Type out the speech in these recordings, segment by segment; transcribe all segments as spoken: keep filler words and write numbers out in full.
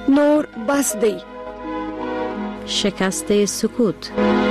نور بس دی. شکست سکوت.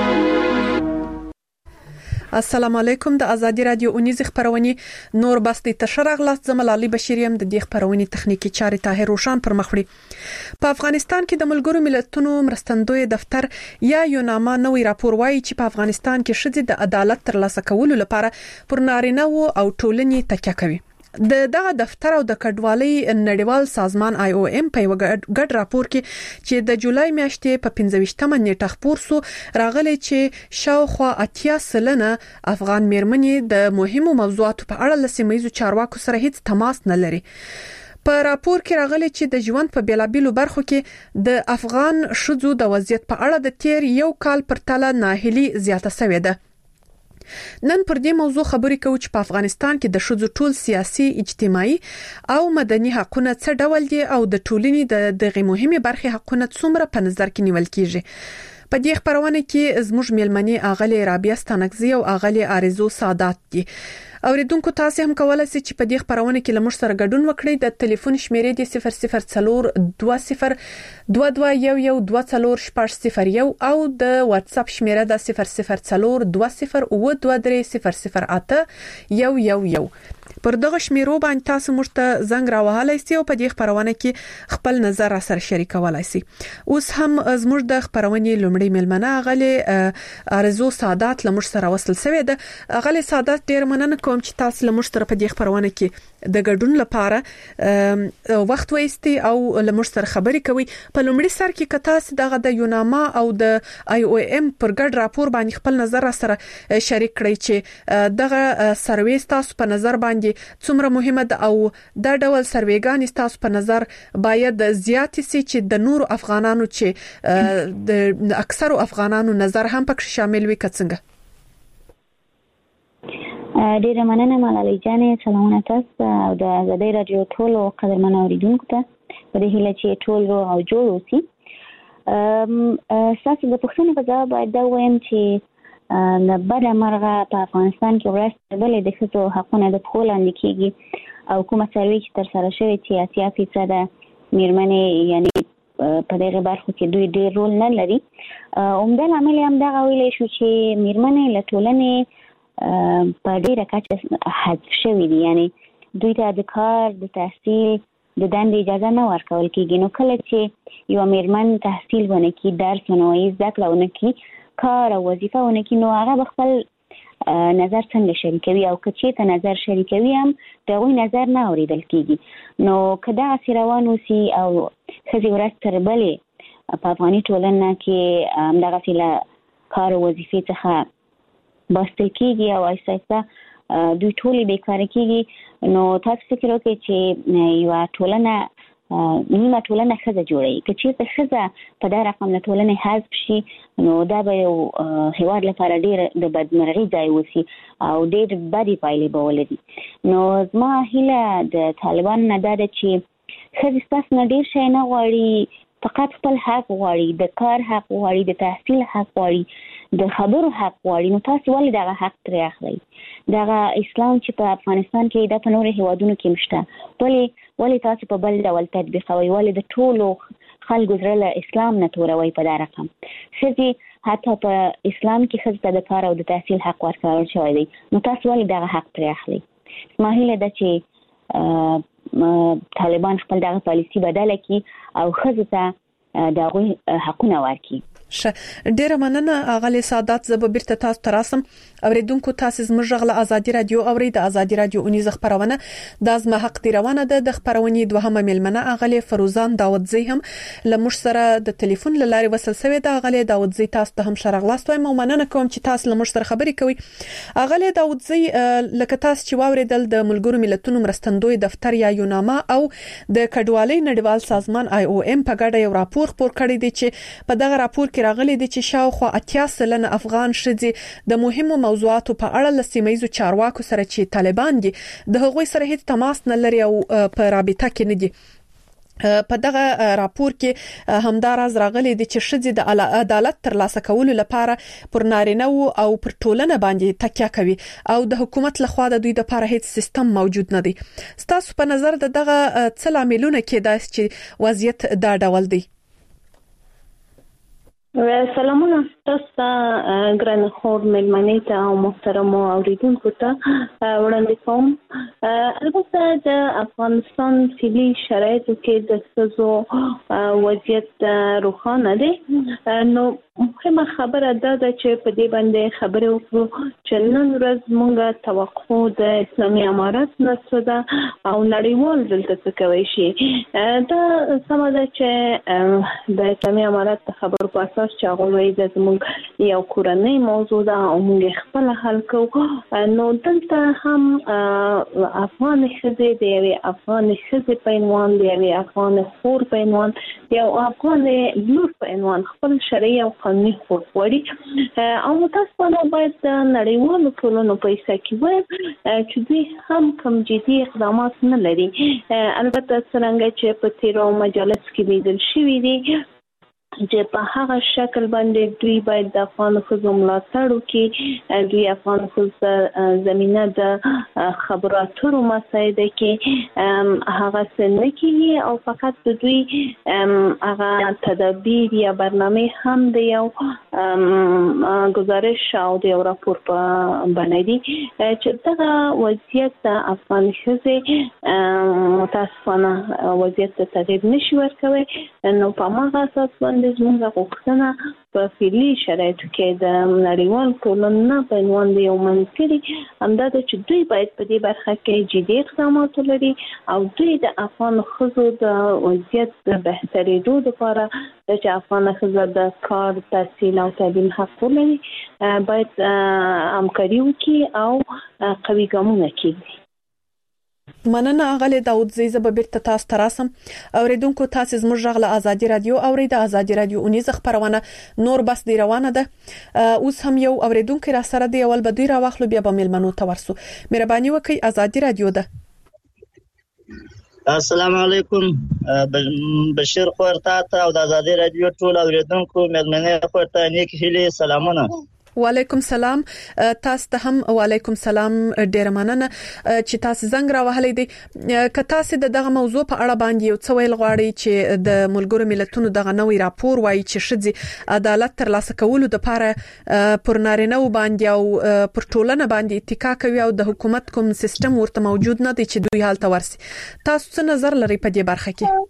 السلام علیکم. د ازادي رادیو اونیز خبرونه نور بس د تشرغ لاس زملالي بشریم د دې خبرونه تخنیکی چاري طاهر روشان پر مخوړي. په افغانستان کې د ملګرو ملتونو مرستندوی دفتر یا یوناما نوې راپور وایي چې په افغانستان کې شذ د عدالت ترلاسه کولو لپاره پر نارینه او ټولنې تکیه کوي. د دغه دفتر او د کډوالۍ نړیوال سازمان آی او ام په یو ګډ راپور کې چې د جولای میاشتې په پنځه ویشتمه نیټه خبر سو راغلی چې شاوخوا اتیا سلنه افغان میرمنې د مهمو موضوعاتو په اړه له سیمه‌ییزو چارواکو سره هیڅ تماس نه لري. په راپور کې راغلی چې د ژوند په بیلابیلو برخو کې د افغان شذو د وضعیت په اړه د تیر یو کال پر تله ناهیلي زیاته شوې ده. نن پر دې موضوع خبرې کوو چې په افغانستان کې د شذو ټول سیاسي، اجتماعي او مدني حقوقونه څه ډول دي او د ټولنې د دغه مهمه برخه حقوقونه څومره په نظر کې نیول کیږي. په دې خبرونه کې زموږ ملمنې اغلی رابعه ستانکزی او اغلی آرزو سادات دي. اوریدونکو تاسو هم کولای شئ چې په دې خبرونه کې لمر سره ګډون وکړئ. د ټلیفون شمیرې د صفر صفر صفر دوه صفر دوه دوه یو یو دوه صفر شپږ صفر یو او د واتس اپ شمیره د صفر صفر صفر دوه صفر او دوه درې صفر صفر اته یو یو یو. پر دغه شمیرو باندې تاسو موږ ته زنګ راوهلای شئ او په دې خبرونه کې خپل نظر سره شریکولای شئ. اوس هم زموږ د خبرونه لومړی ملمنه غلي آرزو سادات لمر سره وصل شوی ده. غلي سادات ډیر مننه کوم چې تاسو لمر سره په دې خبرونه کې د ګډون لپاره وخت وایستي او لمر سره خبرې کوي. په لومړي سر کې کتاس دغه د یوناما او د آی او ام پر ګډ راپور باندې خپل نظر سره شریک کړئ چې دغه سرویس تاسو په نظر باندې څومره مهمه ده او دا ډول سرویګان تاسو په نظر باید زیات سي چې د نور افغانانو چې د اکثر افغانانو نظر هم پکې شامل وي کڅنګه. ډیره مننه ملالۍ جانې. سلامونه تاسو او د ازادي رادیو ټولو قدرمن اوریدونکو ته. په دې هیله چې ټول روغ او جوړ اوسئ. ام تاسو د پښتنو په ځای باید دا وایم چې د بده مرغه په افغانستان کې ورسته بلې د ښځو حقونه د پښو لاندې کېږي او کومه څاروي چې ترسره شوې چې اتیا فیصده میرمنې یعنی په دغه برخو کې دوی ډېر رول نه لري. عمده لامل یې همدغه ویلی شو چې میرمنې له ټولنې په ډېره کچه حذف شوي دي، یعنی دوی ته د کار، د تحصیل، د دندې اجازه نه ورکول کېږي. نو کله چې یوه میرمن تحصیل ونه کړي، درس ونه وایي، زده کړه ونه کړي، کار او وظیفه ونه کړي، نو هغه به خپل نظر څنګه شریکوي او که چېرته نظر شریکوي هم د هغوی نظر نه اورېدل کېږي. نو که دغسې روان اوسي او ښځې ورځ تر بلې په افغاني ټولنه کې همدغسې له کار او وظیفې څخه باسطل کېږي او آهسته آهسته دوی ټولې بېکاره کېږي، نو تاسو فکر وکړئ چې یوه ټولنه نیمه ټولنه ښځه جوړوي. که چېرته ښځه په دا رقم له ټولنې حذف شي نو دا به یو هېواد لپاره ډېر د بدمرغي ځای اوسي او ډېر بدې پایلې به ولري. نو زما هیله د طالبانو نه دا ده چې ښځې ستاسو نه ډېر شی نه غواړي، فقط خپل حق غواړي، د کار حق غواړي، د تحصیل حق غواړي، د خبرو حق غواړي. نو تاسو ولې دغه حق ترې اخلئ؟ دغه اسلام چې په افغانستان کې دا په نورو هیوادونو کې مشته، ولې ولې تاسو په بل ډول تطبیقوئ؟ ولې د ټولو خلکو زړه له اسلام نه توروئ په دا رقم؟ ښځې حتی په اسلام کې ښځو ته د کار او د تحصیل حق ورکول شوی دی، نو تاسو ولې دغه حق پرې اخلئ؟ زما هیله ده چې طالبان خپل دغه پالیسي بدله کړي او ښځو ته د هغوی حقونه ورکړي. ډیره مننه اغلی سادات. زه به بیرته تاسو ته راسم. اوریدونکو تاسو زموږ غږ ازادي رادیو اوري. د ازادي رادیو اونیز خبرونه د ازمه حق دی روانه ده. د خبرونې دوهمه ملمنه اغلی فروزان داودزی هم لمر سره د ټلیفون لاري وصل شوی ده. اغلی داودزی تاسو ته هم شرغلاست وایم او مننه کوم چې تاسو لمر سره خبرې کوي. اغلی داودزی لکه تاسو چې واوریدل د ملګرو ملتونو مرستندوی دفتر یا یوناما او د کډوالۍ نړیوال سازمان آی او ام په ګډه یو راپور خپور کړی دی چې په دغه راپور کې راغلي دي چې شاوخوا اتیا سلنه افغان ښځې د مهمو موضوعاتو په اړه له سیمه‌ییزو چارواکو سره چې طالبان دي د هغوی سره هیڅ تماس نه لري او په رابطه کې نه دي. په دغه راپور کې همداراز راغلي دي چې شذ د عدالت ترلاسه کولو لپاره پر نارینه او پر ټولنه باندې تکیه کوي او د حکومت لخوا د دوی لپاره هیڅ سیستم موجود نه دی. ستاسو په نظر د دغه څه لاملونه کې دا چې وضعیت دا ډول دی؟ سلامونه تاسو ګران خور مېلمنې ته او محترم اوریدونکو ته وړاندې کوم. البته د افغانستان فعلي شرایطو کې د ښځو وضعیت روښانه دی. نو مهمه خبره دا ده چې په دې باندې خبرې وکړو چې نن ورځ موږ توقع د اسلامي امارات نه ده او نړیوال دلته څه کوي شي. دا سم ده چې د اسلامي امارات د خبرو په اساس چې هغه وایي د زموږ یو کورنۍ موضوع ده او موږ خپل حل کوو. نو دلته هم افغان ښځې د یوې افغان ښځې په عنوان د یوې افغان خور په عنوان یو افغان لور په عنوان خپل شرعي او قانوني حقوق غواړي او متاسفانه باید د نړیوالو ټولنو په حصه کې وایم چې دوی هم کوم جدي اقدامات نه لري. البته څنګه چې په تیرو مجالس کې لیدل شوي دي چې په هغه شکل باندې دوی باید د افغان ښځو ملاتړ وکړي. دوی افغان ښځو زمینه د خبرو اترو مسایده کې هغه څه نه کوي او فقط د دوی هغه تدابیر یا برنامه هم د یو گزارش او د یو راپور په بڼه دي چې دغه وضعیت د افغان ښځې متاسفانه وضعیت ته تغییر نشي ورکوي. نو په هغه اساس باندې زموږ غوښتنه په فعلي شرایطو کې د نړیوال ټولنې په عنوان د یو منځګړي همدا ده چې دوی باید په دې برخه کې جدي اقدامات ولري او دوی د افغان ښځو د وضعیت د بهترېدو لپاره چې افغان ښځه د کار، تحصیل او تعلیم حق ولري باید همکاري وکړي او قوي ګامونه کېږدي. مننه اغلی داود زیزه به بیرته تاسو ته راسم. اوریدونکو تاسو زموږ غږ له آزادي رادیو اورید. آزادي رادیو اونیز خبرونه نور بس دی روانه ده. اوس هم یو اوریدونکو را سره دی اول به دوی را واخلو بیا به ملمنو ته ورسو. مهرباني وکړئ. آزادي رادیو ده. السلام علیکم. بشیر خور ته او د آزادي رادیو ټول اوریدونکو ملمنې خور ته نیک هیلې سلامونه. وعلیکم سلام. تاسو ته هم وعلیکم سلام. ډیر مننه چې تاسو زنګ را وهلې دي. که تاسو د دغه موضوع په اړه باندې یو څه ویل غواړئ چې د ملګرو ملتونو دغه نوې راپور وایي چې شذ عدالت ترلاسه کولو لپاره پر نارینه باندې او پر ټولنه باندې اتکا کوي او د حکومت کوم سیستم ورته موجود نه دی چې دوی حالت ورسي، تاسو څه نظر لرئ په دې برخه کې؟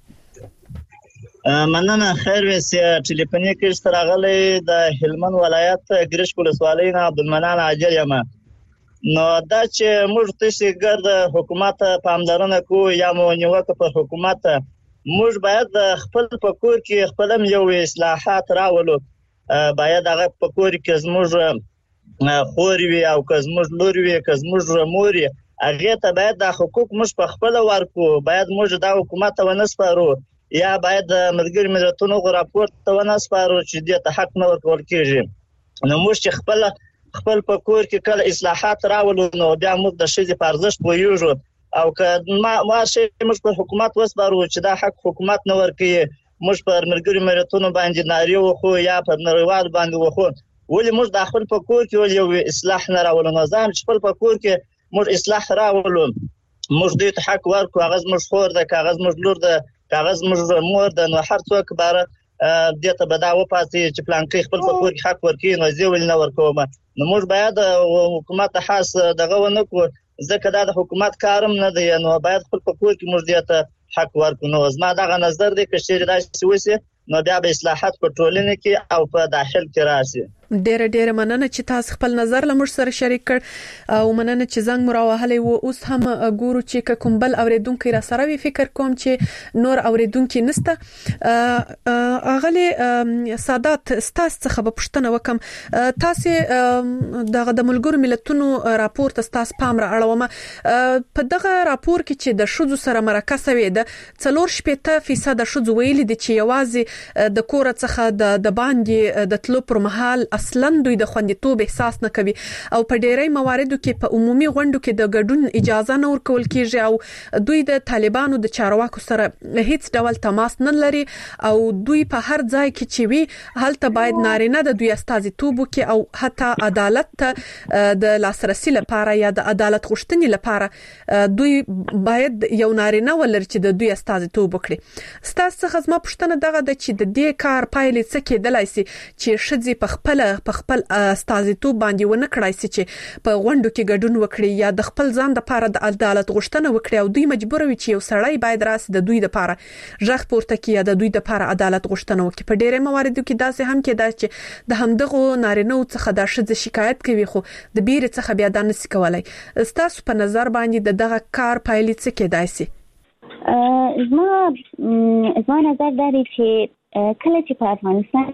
مننه. خیر وسی ټلیفوني کې ستراغلي د هلمند ولایت ګرش ولسوالۍ نه عبدالمنان عاجل یم. نو دا چې موږ تاسو ګرد حکومت پاملرنه کو یا مو نیوکه پر حکومت، موږ باید خپل پکور کې خپلم یو اصلاحات راولو. باید هغه پکور کې زموږ خور وي او که زموږ لور وي که زموږ مور وي هغه ته باید د حقوق موږ په خپل ورکو. باید موږ د حکومت ونسپارو یا باید ملګری ملتونو راپور ته ونسپارو چې دې ته حق نه ورکول کېږي. نو موږ چې خپل خپل په کور کې کله اصلاحات راولو نو بیا موږ د ښځې په ارزښت پوهیږو او که ما ما شي موږ په حکومت وسپارو چې دا حق حکومت نه ورکوي، موږ په ملګری ملتونو باندې نارې وخو یا په نړیوال باندې وخو، ولې موږ د خپل په کور کې یو اصلاح نه راولو؟ نو ځان خپل په کور کې موږ اصلاح راولو، موږ دې ته حق ورکو. کاغذ موږ خور ده، کاغذ موږ لور ده، کاغذ موږ مور ده. نو هر څوک بار دې ته به دا وپاسي چې پلانکې خپل په کور کې حق ورکړي، نو زه ول نه ورکوم. نو موږ باید حکومت خاص دغه ونه کو ځکه دا د حکومت کارم نه دی. نو باید خپل په کور کې موږ دې ته حق ورکو. نو زما دغه نظر دی چې شری داسې وسی نو بیا به اصلاحات په ټولنه کې او په داخل کې راشي. ډېر ډېر مننه چې تاسو خپل نظر له موږ سره شریک کړ او مننه چې زنګ مراوهلې و. اوس هم ګورو چې کوم بل اوریدونکو را سره وی فکر کوم چې نور اوریدونکو نسته. اغلی سادات ستاسو څخه په پښتنه وکم، تاسو دغه د ملګرو ملتونو راپور ته تاسو پام را اړوم. په دغه راپور کې چې د شذو سره مرکه شوې ده څلور شپږ فیصد شذو ویلي دي چې یوازې د کور څخه د باندې د تلو پر مهال اصلا دوی د خوندیتوب احساس نه کوي او په ډیری مواردو کې په عمومي غونډو کې د ګډون اجازه نه ورکول کیږي او دوی د طالبانو د چارواکو سره هیڅ ډول تماس نه لري او دوی په هر ځای کې چې وي هلته باید نارینه د دوی استازیتوب وکړي او حتی عدالت ته د لاسرسي لپاره یا د عدالت غوښتنې لپاره دوی باید یو نارینه ولري چې د دوی استازیتوب وکړي. ستاسو څخه زما پوښتنه دغه ده چې د دې کار پایلې څه کېدلای شي چې شذې په خپل په خپل استازیتوب باندې ونه کړای شي چې په غونډو کې ګډون وکړي یا د خپل ځان لپاره د عدالت غوښتنه وکړي او دوی مجبور وي چې یو سړی باید راسي د دوی لپاره ژغ پورته کړي یا د دوی لپاره عدالت غوښتنه وکړي. په ډېرې مواردو کې داسې هم کېدای چې د همدغو نارینه‌و څخه د شذې شکایت کوي خو د بیرې څخه بیا دا نشي کولای. ستاسو په نظر باندې د دغه کار پایلې څه کېدای شي؟ زما زما نظر دا دی چې کله چې په افغانستان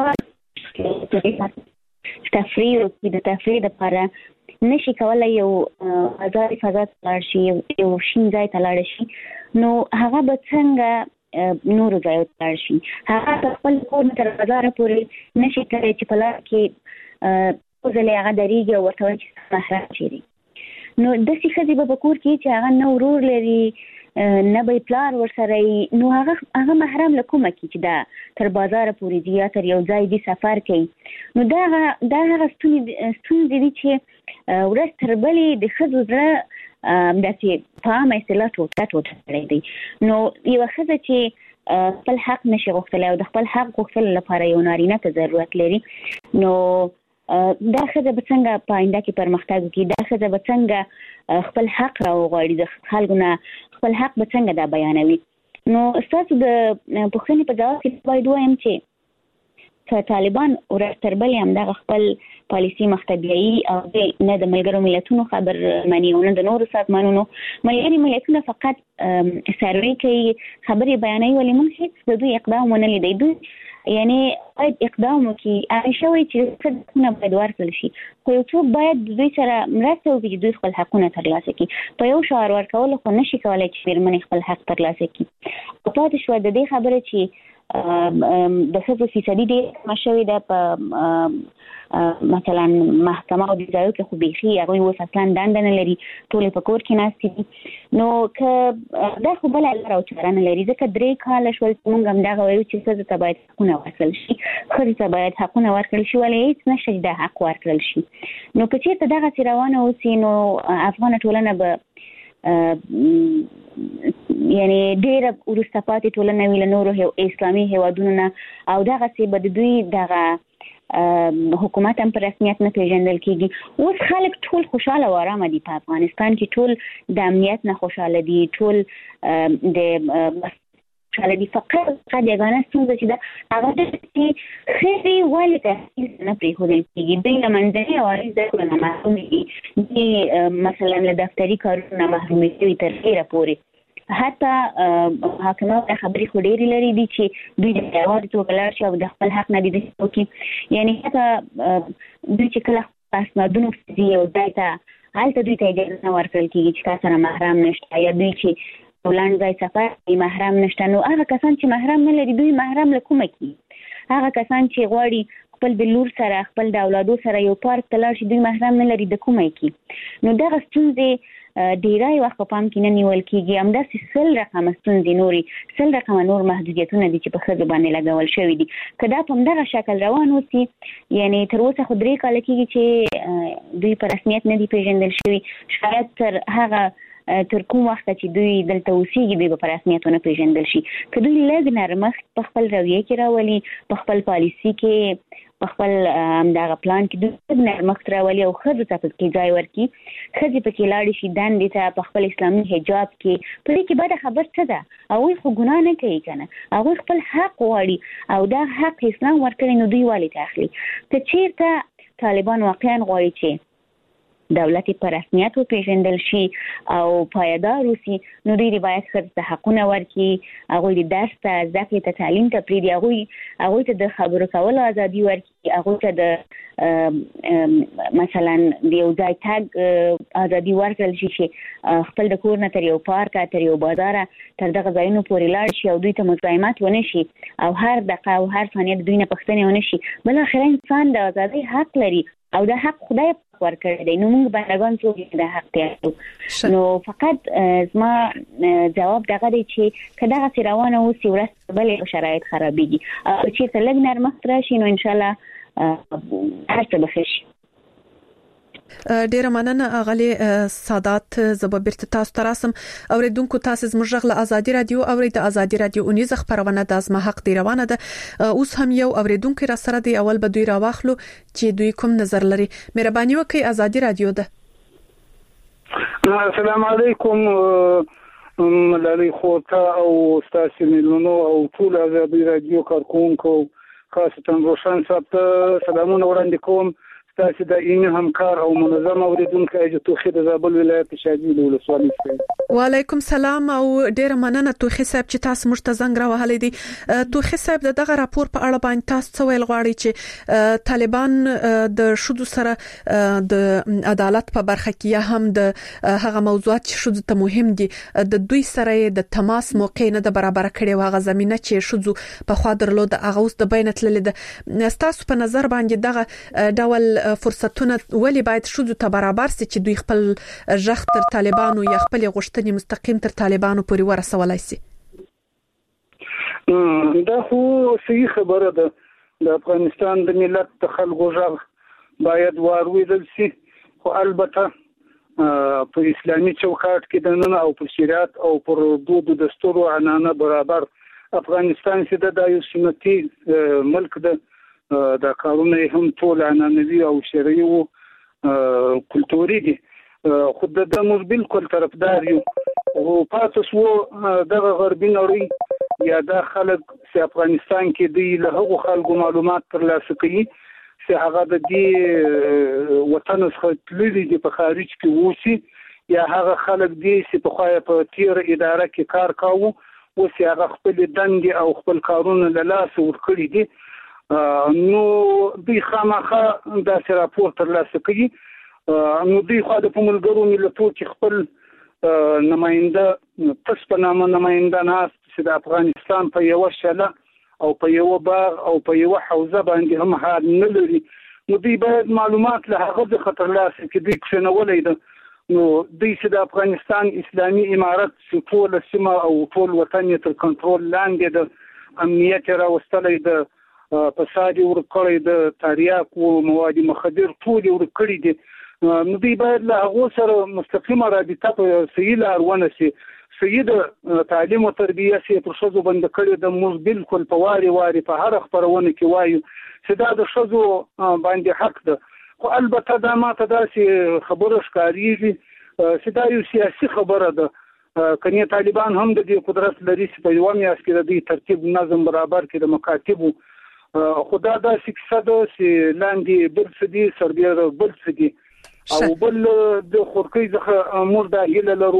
تفریح او د تفریح لپاره نشي کولای یو آزاد فضا لاړ شي یو شین ځای ته لاړ شي نو هغه به څنګه نور ځای ته لاړ شي. هغه خپل کور تر بازار پورې نشي کولای چې په لار کې ځلې هغه درېږي او ورته وایي چې محرم چیرې. نو داسې ښځې به په کور کې چې هغه نه ورور لري نه به پلار ورسره نو هغه هغه محرم له کومه کې چې دا تر بازار پورې دی یا تر یو ځای دی سفر کوي. نو دا دا هغه ستونزې دي چې ورځ تر بلې د ښځو زړه داسې په عامه اصطلاح ټوټه ټوټه کړی دی. نو یوه ښځه چې خپل حق نشي غوښتلی او د خپل حق غوښتلو لپاره یو نارینه ته ضرورت لري نو دا ښځه به څنګه په آینده کې پرمختګ وکړي؟ دا ښځه به څنګه خپل حق راوغواړي؟ د خلکو نه خپل حق به څنګه دا بیانوي؟ نو ستاسو د پوښتنې په جواب کې باید ووایم چې که طالبان ورځ تر بلې همدغه خپل پالیسي مخته بیایي او نه د ملګرو ملتونو خبر مني او نه د نورو سازمانونو ملګري ملتونه فقط سروې کوي خبرې بیانوي ولې موږ هیڅ د دوی اقدام ونه لیدی. دوی یعنی باید اقدام وکړي همیشه وایي چې حقونه باید ورکړل شي خو یو څوک باید د دوی سره مرسته وکړي چې دوی خپل حقونه ترلاسه کړي. په یو شعار ورکولو خو نشي کولی چې مېرمنې خپل حق ترلاسه کړي. پاتې شوه د دې خبره چې د ښځو فیصدي ډېره کمه شوې ده په مثلا محکمه او د ځایو کې خو بیخي هغوی اوس اصلا دنده نه لري ټولې په کور کې ناستې دي. نو که دا خو بله لاره او چاره نه لري ځکه درې کاله شول چې موږ همدغه وایو چې ښځو ته باید حقونه ورکړل شي ښځو ته باید حقونه ورکړل شي ولې هېڅ نشته چې دا حق ورکړل شي. نو که چېرته دغسې روانه اوسي نو افغانه ټولنه به یعنی ډېره وروسته پاتې ټولنه وي له نورو اسلامي هېوادونو نه او دغسې به د دوی دغه حکومت هم په رسمیت نه پیژندل کېږي. اوس خلک ټول خوشحاله او آرامه دي په افغانستان کې ټول د امنیت نه خوشحاله دي ټول د خوشحاله دي فقط فقط یګانه ستونزه چې ده هغه ده چې ښځې ولې تحصیل نه پرېښودل کېږي. دوی له منځني او عالي زده کړو نه محرومې دي. دوی مثلا له دفتري کارونو نه محرومې شوي تر ډېره پورې. حتی حاکمان دا خبرې خو ډېرې لري دي چې دوی د یوازې توګه لاړ شي او د خپل حق نه دي داسې وکړي. یعنې حتی دوی چې کله اسنادونو ځي یو ځای ته هلته دوی ته اجازه نه ورکړل کېږي چې تا سره محرم نشته یا دوی چې ولنډ ځای سفر کوي محرم نشته. نو هغه کسان چې محرم نه لري دوی محرم له کومه کړي؟ هغه کسان چې غواړي خپل د لور سره خپل د اولادو سره یو پارک ته لاړ شي دوی محرم نه لري د کومه کړي؟ نو دغه ستونزې ډیری وخت په پام کې نه نیول کېږي. همداسې سل رقمه ستونزې نورې سل رقمه نور محدودیتونه دي چې په ښځو باندې لګول شوي دي. که دا په همدغه شکل روان اوسي یعنې تر اوسه خو درې کاله کېږي چې دوی په رسمیت نه دي پیژندل شوي شاید تر هغه تر کوم وخت چې دوی دلته اوسېږي دوی به په رسمیت ونه پیژندل شي. که دوی لږ نرمښت په خپل رویه کې راولي په خپل پالیسي کې په خپل همدغه پلان کې دوی لږ نرمښت راولي او ښځو ته پکې ځای ورکړي ښځې پکې لاړې شي دندې ته په خپل اسلامي حجاب کې په دې کې بده خبر څه ده؟ هغوی خو ګناه نه کوي که نه هغوی خپل حق غواړي او دا حق اسلام ورکړی نو دوی ولې ته اخلي؟ که چېرته طالبان واقعا غواړي چې دولت په رسمیت وپیژندل شي او پایدار وي، نو دوی باید ښځو ته حقونه ورکړي، هغوی د درس ته، زده کړې ته، تعلیم ته پرېږدي، هغوی هغوی ته د خبرو کولو ازادي ورکړي، هغوی ته د مثلا د یو ځای تګ ازادي ورکړل شي چې خپل د کور نه تر یو پارکه، تر یو بازاره، تر دغه ځایونو پورې لاړ شي او دوی ته مزاحمت ونه شي او هر دقیقه او هر ثانیه د دوی نه پوښتنې ونه شي. بالاخره انسان د ازادۍ حق لري او دا حق خدای ورکړی دی، نو موږ بندګان څوک د حق تیارو. نو فقط زما جواب دغه دی چې که دغسې روانه اوسي ورځ بلې شرایط خرابېږي او چېرته لږ نرمښت راشي نو انشاءالله هر څه به ښه شي. ډیره مننه اغلی سادات. زه به بیرته تاسو ته راسم. اوریدونکو تاسو زموږ غږ له ازادي رادیو اورئ. د ازادي رادیو اونیزه خبرونه د ازما حق دی روانه ده. اوس هم یو اوریدونکو را سره دی، اول به دوی راواخلو چې دوی کوم نظر لري. مهرباني وکړئ، ازادي رادیو ده. السلام علیکم ملالۍ خورته او ستاسو ملونو او ټول ازادي رادیو کارکونکو، خاصتا روشن صاحب ته سلامونه وړاندې کوم. تاسو د اینه همکار او منظم اوریدونکو اجازه توخي د زابل ولایت شادي له ولسوالۍ څخه. وعلیکم سلام او ډیره مننه توخي صاحب چې تاسو موږ ته زنګ راوهلې دي. توخي صاحب دغه راپور په اړه باندې تاسو څه ویل غواړئ چې طالبان د شذو سره د عدالت په برخه کې هم د هغه موضوعات چې شذو ته مهم دي د دوی سره د تماس موقع نه د برابر کړي او هغه زمينه چې شذو په خوا درلود هغه اوس د بینت لیدل. تاسو په نظر باندې دغه ډول فرصتونه ولې باید شذو ته برابر سي چې دوی خپل ژغ تر طالبانو یا خپل غوښتنې مستقیم تر طالبانو پورې ورسولای سي؟ دا خو صحیح خبره ده. د افغانستان د ملت د خلکو ژغ باید واورېدل سي، خو البته په اسلامي چوکاټ کې د نن او په شریعت او پر دود دستور او عنانه برابر افغانستان چې د یو سنتي ملک ده، دا کارونه هم ټول عنعنوي او شرعي او کلتوري دي، خو د موږ بالکل طرفدار یو. او پاتې شو دغه غربي نړۍ یا د خلک چې افغانستان کې دی له هغو خلکو معلومات ترلاسه کوي چې هغه د دې وطن څخه تللي دي په خارج کې اوسي، یا هغه خلک دي چې په خو په تیر اداره کې کار کاوه اوس هغه خپل دندې او خپل کارونه له لاسه ورکړي دي. نو دوی خامخا داسې راپور ترلاسه کوي. نو دوی خو د ملګرو ملتونو کې خپل نماینده تاسو په نامه نماینده ناست چې د افغانستان په یو شله او په یو باغ او په یو حوزه باندې هم حال نه لري. نو دوی باید معلومات له هغه د خطرلاسه کې دوی کښنولې ده. نو دوی چې د افغانستان اسلامي امارت چې ټول سیمه او ټول وطن تر کنټرول لاندې د امنیت راوستلې ده، فساد ورکړی د تاریاک او مواد مخدر ټول ورکړي دي. نو دوی باید له هغه سره مستقیمه رابطه په صحیح لار ونیسي. صحیح د تعلیم او تربیه سي پر شذو بند کړي د موږ بالکل په واري واري په هر خبرونه کې وایو چې دا د شذو باندې حق ده. خو البته دا ماته داسې خبره ښکارېږي چې دا یو سیاسي خبره ده. کني طالبان هم د دې قدرت لري چې په یو میاشت کې د دې ترتیب نظم برابر کړي د مکاتبو. خدا دا سکسه ده چې لاندې بل څه دي سربیر بل څه دي او بل د خورکۍ څخه موږ دا هیله لرو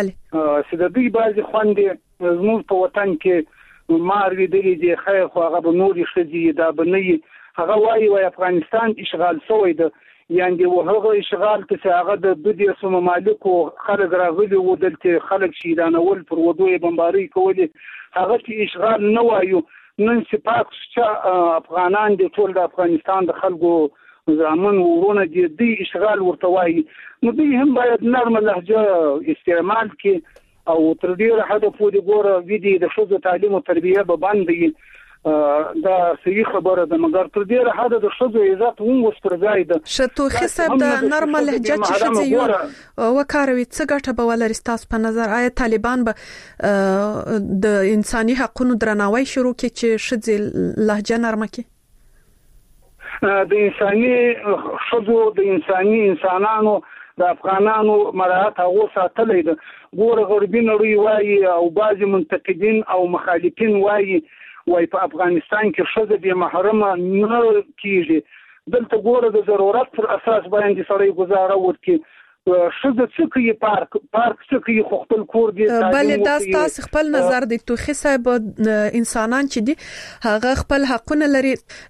چې د دوی بعضې خوندې زموږ په وطن کې مار لیدلي دي، خیر خو هغه به نورې ښځې دا به نه وي. هغه وایي وایي افغانستان اشغال شوی ده، یعنې و هغه اشغال ته چې هغه د دوه دیرشو ممالکو خلک راغلي وو، دلته خلک شهیدانول، پر ودو یې بمبارۍ کولې، هغه چې اشغال نه وایو. نن چې پاک چې افغانان دي ټول د افغانستان د خلکو زامن ورونه دي، دوی اشغال ورته وایي. نو دوی هم باید نرمه لهجه استعمال کړي او تر ډېره حده پورې ګوره ویدي د ښځو تعلیم او تربیه به بند وي. دا صحیح خبره ده، مګر تر ډېره حده د ښځو عزت هم اوس پر ځای ده. شتوخي صاحب د نرمه لهجه چې ښځې یو وکاروي څه ګټه به ولري ستاسو په نظر؟ آیا طالبان به د انساني حقونو درناوی شروع کړي چې ښځې لهجه نرمه کړي؟ د انساني ښځو د انساني انسانانو د افغانانو مراعات هغه ساتلی ده. ګوره غربي نړۍ وایي او بعضې منتقدین او مخالفین وایي وایي په افغانستان کې ښځه بې محرمه نه کېږي. دلته ګوره د ضرورت پر اساس باندې سړی گزاره وکړي شزه څه کوي پارک پارک څه کوي خپل کور دی بلې دا تاسو خپل نظر دی توخي صاحب انسانان چې دي هغه خپل حقونه لري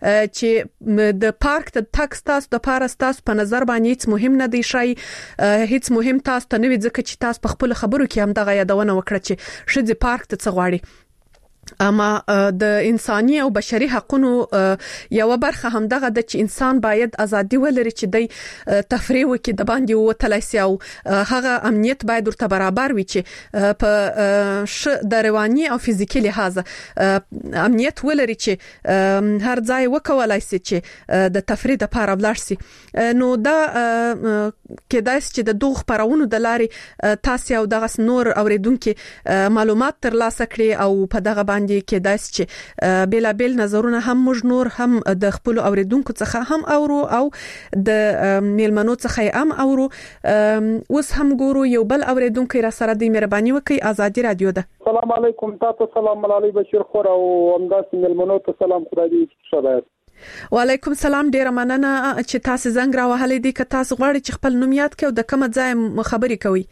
چې د پارک د ټاکس تاسو د پارس تاسو په نظر باندې هیڅ مهم نه دی شای هیڅ مهم تاسو ته نه وي ځکه چې تاسو په خپل خبرو کې هم دغه یادونه وکړه چې شزه پارک ته څه غواړي اما د انساني او بشري حقوقو یو برخه هم دغه د چې انسان باید ازادي ولري چې د تفریح وکړي د باندې وتلای شي او هغه امنیت باید ورته برابر وي چې په د رواني او فزیکي لحاظ امنیت ولري چې هر ځای وکولای شي چې د تفریح لپاره ولاړ شي نو دا کېدای شي چې د دوه خبرونو د لارې تاسو او دغه نور اوریدونکو معلومات ترلاسه کړي او په دغه باندې کېدای شي چې بلا بیل نظرونه هم موږ نور هم د خپل اوریدونکو څخه هم اورو او د میلمنو څخه هم اورو اوس هم ګورو یو بل اوریدونکو را سره د مهرباني وکي ازادي رادیو ده. السلام علیکم تاسو سلام علی بشیر خور او همداسې میلمنو ته سلام خدای دې شابه. وعلیکم السلام ډیر مننه چې تاسو زنګ را وهلې دي که تاسو غواړئ چې خپل نوم یاد کړئ او د کوم ځای خبرې کوي.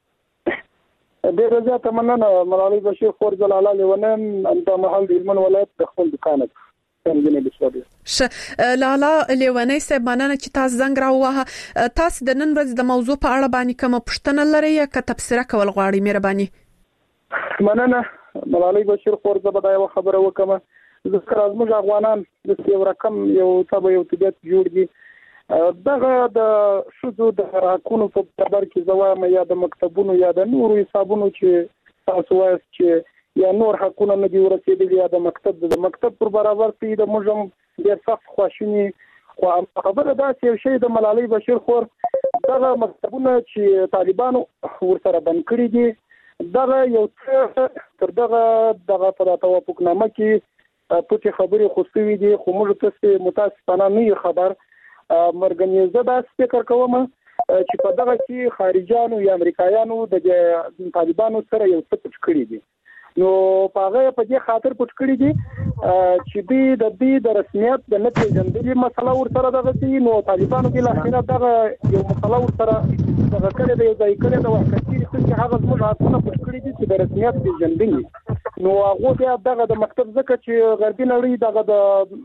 ډیر زیات مننه ملالۍ بشیر خور جلاله لیونم د محل د هلمند ولایت د خپل دکان څنګه بسوي ش لالا لیونی سه مننه چې تاسو زنګ راووه تاسو د نن ورځ د موضوع په اړه باندې کوم پوښتنه لرئ یا که تفسیر کول غواړئ مهرباني. مننه ملالۍ بشیر خور زبدا یو خبره وکم ذکر ازمج افغانان د یو رقم یو تابع یو طبيعت جوړ دي دغه د شذو د حقونو په برابر کې زوام یا د مکتبونو یا د نورو حسابونو چې تاسو وایي چې یا نور حقونه نه دی ورسېدلي یا د مکتب د مکتب پر برابر کې د موږ ډېر سخت خواشینی خو خبره دا چې یو شی د ملالۍ بشیر خور دغه مکتبونه چې طالبانو ورسره بند کړی دي دغه یو څه تر دغه دغه په توافقنامه کې پټي خبرې خوستوي دي خو موږ ته متاسفانه نه خبر مرګنیزه دا فکر کوم چې په دغه کې خارجيانو یا امریکایانو د طالبانو سره یو څه پټ کړی دي نو هغه په دې خاطر پټ کړی دي چې دوی د دې د رسمیت د نه پیژندلې مسله ورسره دغه دي نو طالبانو کې لاخینه دغه یو مسله ورسره دغه کړی دی ځای کړی دا وکړي چې هغه زموږ حقونه پټ کړی دي چې د رسمیت پیژندنې نو هغه بیا دغه د مکتب ځکه چې غربي نړۍ دغه د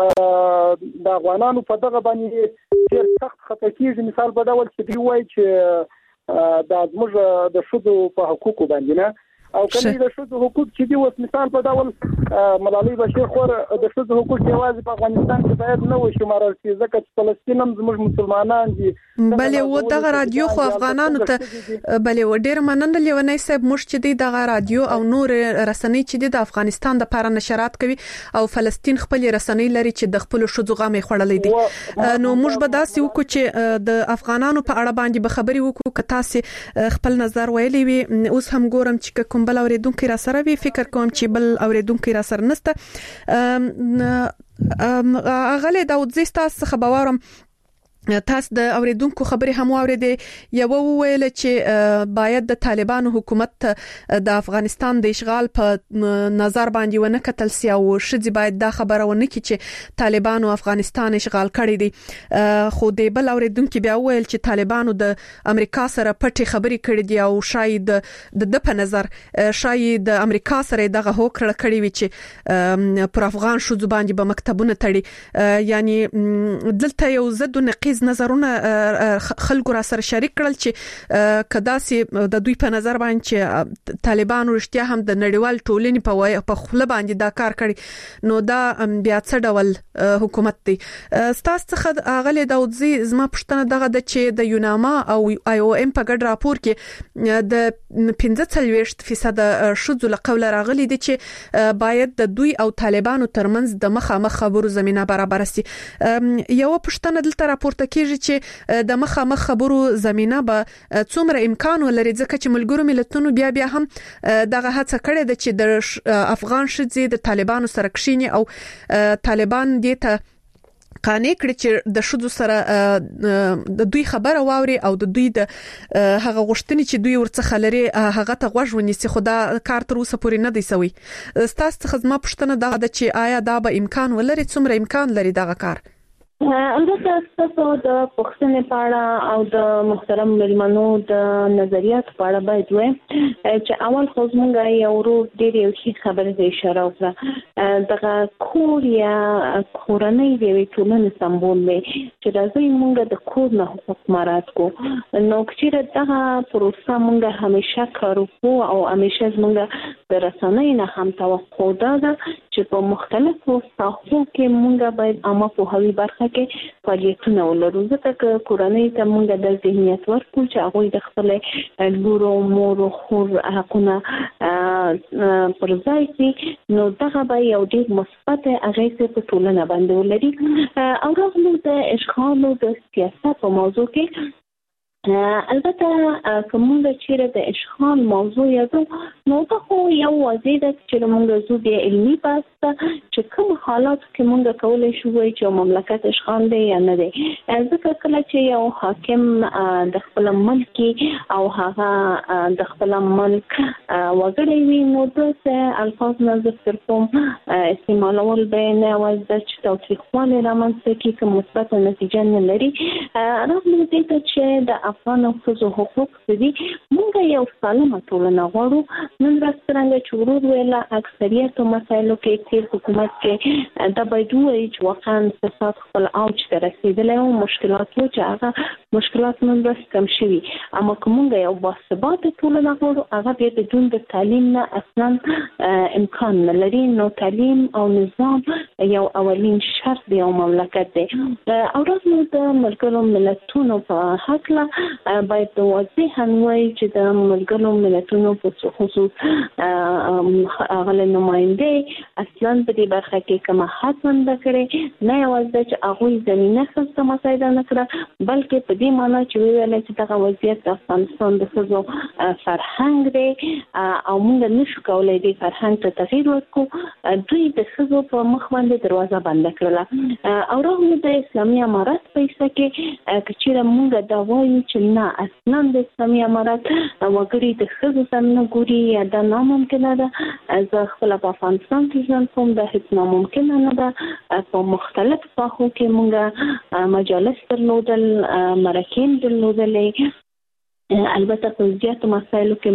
د افغانانو په دغه باندې ډېر سخت خطا کیږي مثال په ډول چې دی وایي چې د زموږ د شذو په حقوقو باندې نه او کله د شذو حقوق چې دی اوس مثال په ډول ملالۍ بشیر خور د شذو حقوق یوازې په افغانستان کې باید نه وي شمارل شي ځکه چې فلسطین هم زموږ مسلمانان دي بلې و دغه رادیو خو افغانانو ته بلې و ډېر مننه لیونی صاحب موږ چې دی دغه رادیو او نور رسنۍ چې دی د افغانستان د لپاره نشرات کوي او فلسطین خپل رسنۍ لري چې د خپل شذو غامې خړلې دي نو موږ به داسې وکړو چې د افغانانو په اړه باندې به خبرې وکړو که تاسو خپل نظر ویلی وي اوس هم ګورم چې کوم بل اوریدونکو را سره وی فکر کوم چې بل اوریدونکو را سره نسته اغله داود زیستا څخه باورم تاسو د اوریدونکو خبرې هم واوریدې یو ویل چې باید د طالبانو حکومت د افغانستان د اشغال په نظر باندې ونه کتل سی او شذ باید دا خبره ونه کی چې طالبانو افغانستان اشغال کړی دی خو د بل اوریدونکو بیا ویل چې طالبانو د امریکا سره پټي خبرې کړې دي او شاید د د په نظر شاید د امریکا سره دغه هوکړه کړې وي چې پر افغان شذ باندې به مکتبونه تړي یعنی دلته یو زد نقیز نظرونه خلکو را سره شریک کړل چې کداسي د دوی په نظر باندې چې طالبانو رښتیا هم د نړیوال ټولنې په په خپل باندې دا کار کړی نو دا بیا څه ډول حکومت دی ستاسو څخه اغلی داودزی زما پښتنه دغه د چې د یوناما او آی او ام په ګډ راپور کې د پنځه څلوېښت فیصد شذو له قوله راغلي دي چې باید د دوی او طالبانو ترمنځ د مخامخ خبرو زمينه برابر شي یو پښتنه دلته راپور کېږي چې د مخامخ خبرو زمينه به څومره امکان ولري ځکه چې ملګرو ملتونو بیا بیا هم دغه هڅه کړې ده چې د افغان شذې د طالبانو سره کښینی او طالبان دې ته قانې کړي چې د شذو سره د دوی خبره واوري او د دوی د هغه غوښتنې چې دوی ورڅخه لري هغه ته غوږ ونیسي خو دا کار تر اوسه پورې نه دی سوی ستاسو څخه زما پوښتنه دا ده چې آیا دا به امکان ولري څومره امکان لري دغه کار البته تاسو د پښتنې په اړه او د محترم ملمنو د نظریات په اړه باید وایي چې اول خو موږ یو ورو ډېر یو ښه خبره ته اشاره وکړه دغه کور یا کورنۍ د یوې ټولنې سمبول دی چې راځي موږ د کور نه حقوق مراعات کړو نو چې دغه پروسه موږ همیشه کارو او همیشه موږ د رسنۍ نه هم توقع ده چې په مختلفو ساحو کې موږ باید عامه پوهاوی برخه کې فعالیتونه ولرو ځکه کورنۍ ته موږ د ذهنیت ورکړو چې هغوی د خپل لورو مورو خور حقونه پر ځای کړي نو دغه به یو ډېر مثبت اغېز په ټولنه باندې ولري او موږ د اشغال او د سیاست په موضوع کې البته کومه چې د اشغال موضوع یادو نو دا خو یو واضح ده چې موږ زو د علمي پاسته چې کوم حالات کې موږ کولای شو چې مملکت اشغال دی یا نه دی ځکه کله چې یو حاکم د خپل ملک او هغه د خپل ملک وګړي وي نو د الفاظ نظر تر کوم استعمالول به نه وځي چې توثیقونه رامنځته کوي کوم مثبت نتیجه نه لري راغلی دی چې د افغان ښځو حقوق دي موږ یو سالمه ټولنه غواړو نن ورځ څنګه چې ورور ویله اکثریت مسایلو کې تیر حکومت کې دا باید وایي چې واقعا فساد خپل اوج ته رسېدلی او مشکلات و چې هغه مشکلات نن ورځ کم شوي اما که موږ یو باثباته ټولنه غواړو هغه بیا بدون د تعلیم نه اصلا امکان نه لري نو تعلیم او نظام یو اولین شرط دی او مملکت دی او راز نو د ملګرو ملتونو په هکله باید واضح وایي چې د ملګرو ملتونو په خصوص هغه نماینده اصلا په دې برخه کې کومه هڅه کړې نه یوازې چې هغه زمينه خاصه مسایده نه کړه بلکې په دې معنی چې ویل چې دغه وضعیت د افغانستان د ښځو فرهنګ دی او موږ نشو کولای دې فرهنګ ته تغیر ورکړو دوی د ښځو په مخ باندې دروازه بنده کړله او راغلو د اسلامي امارات په حصه کې چې موږ دا وایو چې نه اصلا د اسلامي امارات وګړي د ښځو سره نه ګوري یا دا ناممکنه ده زه خپل په افغانستان کې ژوند کوم دا هیڅ ناممکنه نه ده په مختلف ساحو کې موږ مجالس درلودل مرکې درلودلې البته په زیاتو مسایلو کې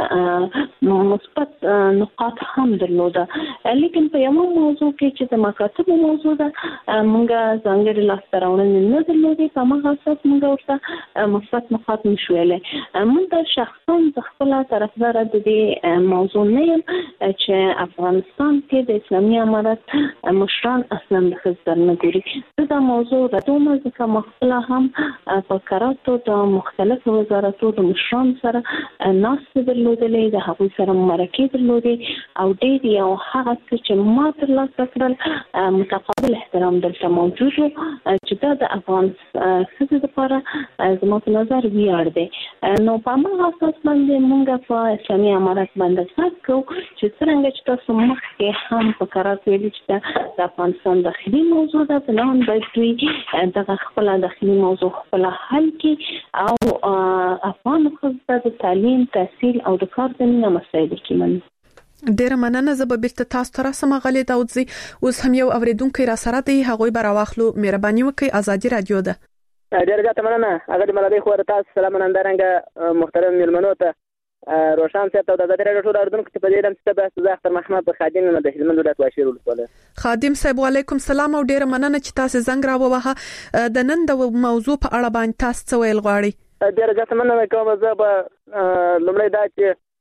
موږ مثبت نقاط هم درلوده لیکن په یو موضوع کې چې د مکاتبو موضوع ده موږ ځانګړي لاسته راوړنې نه درلودې په هغه اساس موږ ورته مثبت نقاط نشو ویلی موږ شخصا د خپله طرفداره د دې موضوع نه یم چې افغانستان کې د اسلامي امارت مشران اصلا د ښځو سره نه ګوري زه دا موضوع ردوم ځکه ما خپله هم په کراتو د مختلفو وزارت د مشران سره ناستې درلودلې د هغوی سره مرکې درلودې او ډېر یو هغه څه چې ما ترلاسه کړل متقابل احترام دلته موجود و چې دا د افغان ښځو دپاره زما په نظر ویاړ دی نو په هماغه اساس باندې موږ په اسلامي امارت باندې څک کوو چې څرنګه چې تاسو مخکې هم په قرار ویلي چې د افغانستان داخلي موضوع ده بنان باید دوی دغه خپله داخلي موضوع خپله حل کړي او افغان ښځو د تعلیم تحصیل او د کار زمینه مسایل کې مني ډیره مننه زه به بیرته تاسو ته راسم غلې داودزي اوس هم یو اوریدونکو را سره دی هغوی به راواخلو مهرباني وکړئ ازادي رادیو ده ډیره زیاته مننه هغه د ملالۍ خور تاسو سلام نندرنګ محترم ملمنو ته روشان صاحب ته د ازادي رادیو ټول اوریدونکو ته په دې لم څه به زه اختر محمد خادم نه د هلمند ولایت واشیر ولسواله خادم صاحب وعلیکم سلام او ډیره مننه چې تاسو زنګ راووهه د نن د موضوع په اړه باندې تاسو څه ویل غواړئ ډیره زیاته مننه کوم زه به لومړی دا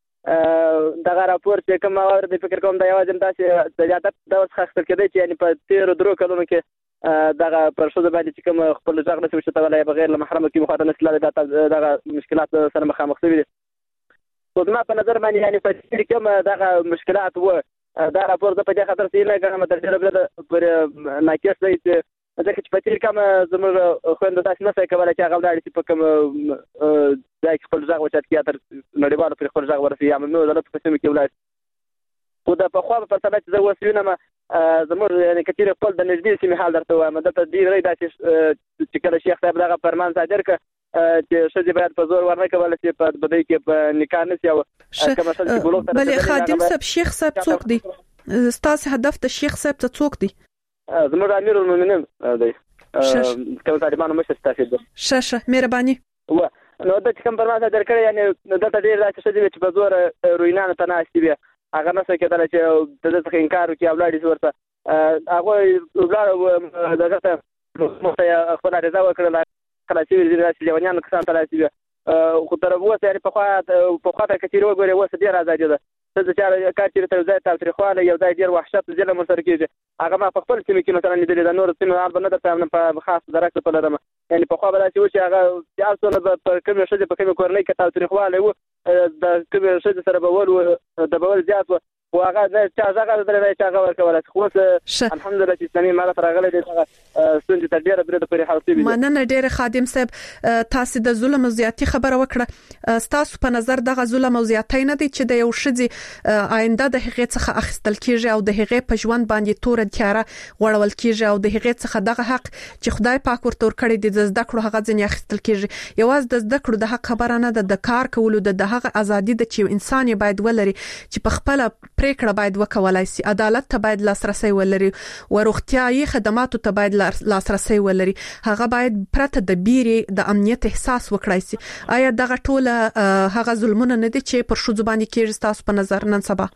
چې دغه راپور چې کوم اورد فکر کوم دا یوازې داسې د زیاتت دور څخه اخیستل کېدی چې یعنی په تیرو درو کلونو کې دغه پر ښځو باندې چې کوم خپل غږ نشي وشتولی بغیر له محرمه کې مخاطب نسل دغه مشکلات سره مخامخ شوي دي خو زما په نظر باندې یعنی په تیر کې کوم دغه مشکلات و دا راپور زه په دې خاطر چې نه ګڼم تر ډېره بله پر ناقص دی چې ځکه چې په تیر کوم زموږ خویندو داسې نه شي کولی چې هغه ولاړې شي په کوم ځای کې خپل غږ اوچت کړي تر نړیوالو پرې خپل غږ ورسوي یا ممنوع دولت په سیمو کې ولاړ خو د پخوا په پرتله چې زه اوس وینم زموږ یعنې که چېرې خپل د نږدې سیمې حال درته ووایم دلته ډېری داسې چې کله شیخ صاحب دغه فرمان صادر کړه چې ښځې باید په زور ورنه کولی شي په بدۍ کې په نکاح نه شي او کومه ښځه چې بلوغ ته بلې خادم صاحب شیخ صاحب څوک دی ستاسې هدف د شیخ صاحب ته څوک دی زموږ امیر المؤمنین دی کوم طالبانو مشر تاسو ده شاشه مهرباني و نو د کوم پر ما در کړی یعنی د ته ډیر راځي چې په زور روینانه تناسي بیا هغه نه څه کېدل چې د دې څخه انکار وکړي اولاد یې ورته هغه ولاړ دغه ته مخته خپل رضا وکړه کله چې د لیونیانو کسان تلاسي خو تر اوسه یې په خوا په خوا ته کثیر وګوري اوسه ډیر آزادي ده څه چې کار چې تر ځای تاریخواله یو ځای ډیر وحشت ظلم سره کېږي هغه ما په خپل سیمه کې مثلا لیدل د نور سیمه عرب نه درته په خاص درکه په لرم یعنی په خوا به چې و چې هغه تاسو نه په کوم شي په کوم کورنۍ کې تاریخواله و د کوم شي سره به ول د بول زیات و هغه د چا ځای درې چا هغه ورکول خو الحمدلله چې سمي مال راغله د ستونزې تر ډیره بریده پرې حاصل دي مننه ډیره خادم صاحب تاسو د ظلم او زیاتی خبره وکړه تاسو په نظر دغه ظلم او زیاتی نه دي چې د یو شذي آینده د هغې څخه اخیستل کیږي او د هغې په ژوند باندې تور تیاره وړول کیږي او د هغې څخه دغه حق چې خدای پاک ورته ورکړي د زده کړو هغه ځنې اخیستل کیږي یوازې د زده کړو د حق خبره نه ده د کار کولو د هغه ازادي د چې انسان یې باید ولري چې په خپل پریکړه باید وکولای شي عدالت ته باید لاسرسي ولري او روغتيایي خدماتو ته باید لاسرسي ولري هغه باید پرته د بیري د امنیت احساس وکړای شي آیا دغه ټوله هغه ظلمونه نه دي چې پر شوزو باندې کېږي تاسو په نظر نن سبا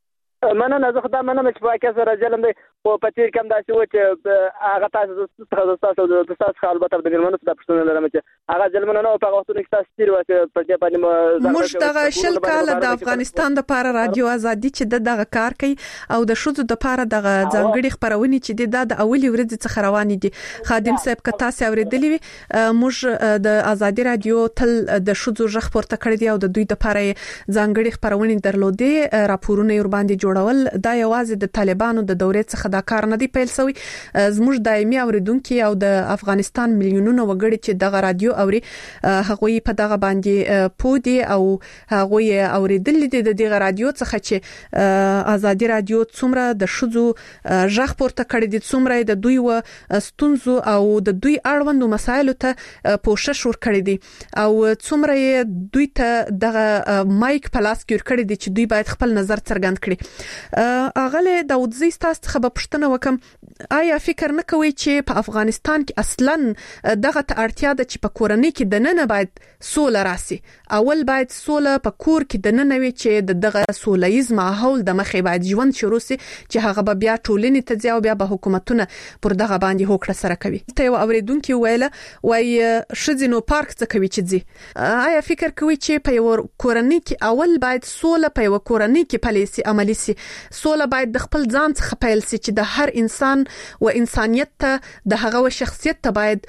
مننه زه خدای مننه چې واقعا سره ظلم دی او په تیر کم داسې و چې هغه تاسو تاسو تاسو د تاسو البته د ګرمانو د پښتون لرم چې هغه ظلمونه نه په وختونو کې تاسو تیر وته په دې باندې موږ دغه شل کال د افغانستان د لپاره رادیو ازادي چې دغه کار کوي او د شوزو د لپاره دغه ځانګړي خبرونه چې د اولي ورځې څخه روان دي خادم صاحب که تاسو اوریدلی وي موږ د ازادي رادیو تل د شوزو ژغ پورته کړی دی او د دوی د لپاره ځانګړي خبرونه درلودي راپورونه ور باندې جوړول دا یوازې د طالبانو د دورې څخه دا کار نه دی پیل شوی زموږ دایمي اوریدونکو او د افغانستان میلیونونو وګړي چې دغه رادیو اوري هغه په دغه باندې پودي او هغه اوریدل دي د دغه رادیو څخه چې ازادي رادیو څومره د شذو ژغ پورته کړی دي څومره د دوی و ستونزو او د دوی اړوند مسایلو ته پوښښ ور کړی دي او څومره دوی ته دغه مایک پلاس کړ کړی دي چې دوی باید خپل نظر څرګند کړي اغله داودزی تاسو څخه به پوښتنه وکم آیا فکر نه کوئ چې په افغانستان کې اصلا دغه اړتیا ده چې په کورنۍ کې د نن باید سوله راسي اول باید سوله په کور کې د نن وي چې دغه سولهیز ماحول د مخې باید ژوند شروع شي چې هغه به بیا ټولنې ته ځي او بیا به حکومتونه پر دغه باندې هوکړه سره کوي ته یو اوریدونکو ویله وای شذینو پارک څخه کوي چې ځي آیا فکر کوئ چې په یو کورنۍ کې اول باید سوله په یو کورنۍ کې پالیسي عملی سي سوله باید د خپل ځان څخه پیل شي چې د هر انسان او انسانيت ته د هغه شخصیت ته باید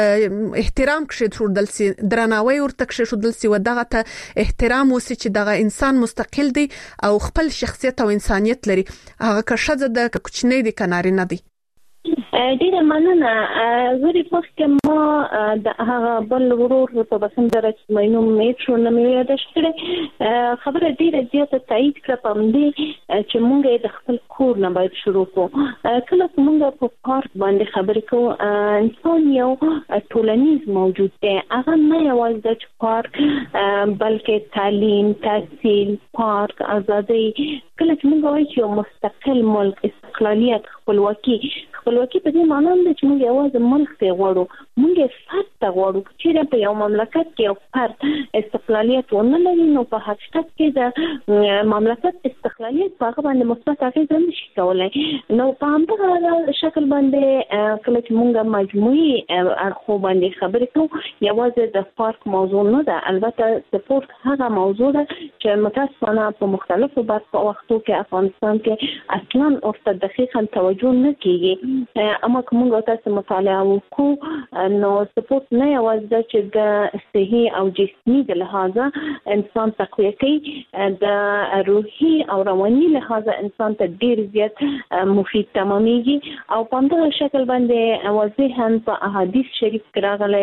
احترام کښېښودل شي درناوی ورته کښېښودل شي او دغه ته احترام وسي چې دغه انسان مستقل دی او خپل شخصیت او انسانيت لري هغه که ښځه د کوچنۍ د کناري نه دی ډیره مننه غوړي پخته ما د هغه بل ورور په بسم درجه مینو میټرو نه مې یاد شته خبره ډیره زیاته تایید کړه په دې چې مونږ د خپل کور نه باید شروع کوو کله چې مونږ په پارک باندې خبرې کوو انسان یو ټولنیز موجود دی هغه نه یوازې د پارک بلکې تعلیم تحصیل پارک ازادي کله چې مونږ وایو چې مستقل ملک استقلالیت خپلواکي خپلواکي په دې معنی ده چې موږ یوازې ملک ته غواړو موږ فرد ته غواړو چې په یو مملکت کې یو فرد استقلالیت ونه لري نو په حقیقت کې د مملکت استقلالیت په هغه باندې مثبت اغیزه نشي کولای نو په همدغه شکل باندې کله چې موږ مجموعي اړخو باندې خبرې کوو یوازې د پارک موضوع نه ده البته سپورت هغه موضوع ده چې متاسفانه په مختلفو برخو وختو کې افغانستان کې اصلا ورته دقیقاً توجه نه کیږي اما کومه تاسو مطالعه وکړو نو سپورت نه یوازې چې د صحي او جسمي د لحاظه انسان تقویه کوي د روحي او رواني لحاظه انسان ته ډیر زیات مفید تمامېږي او په همدغه شکل باندې واضحاً په احادیث شریف کې راغلی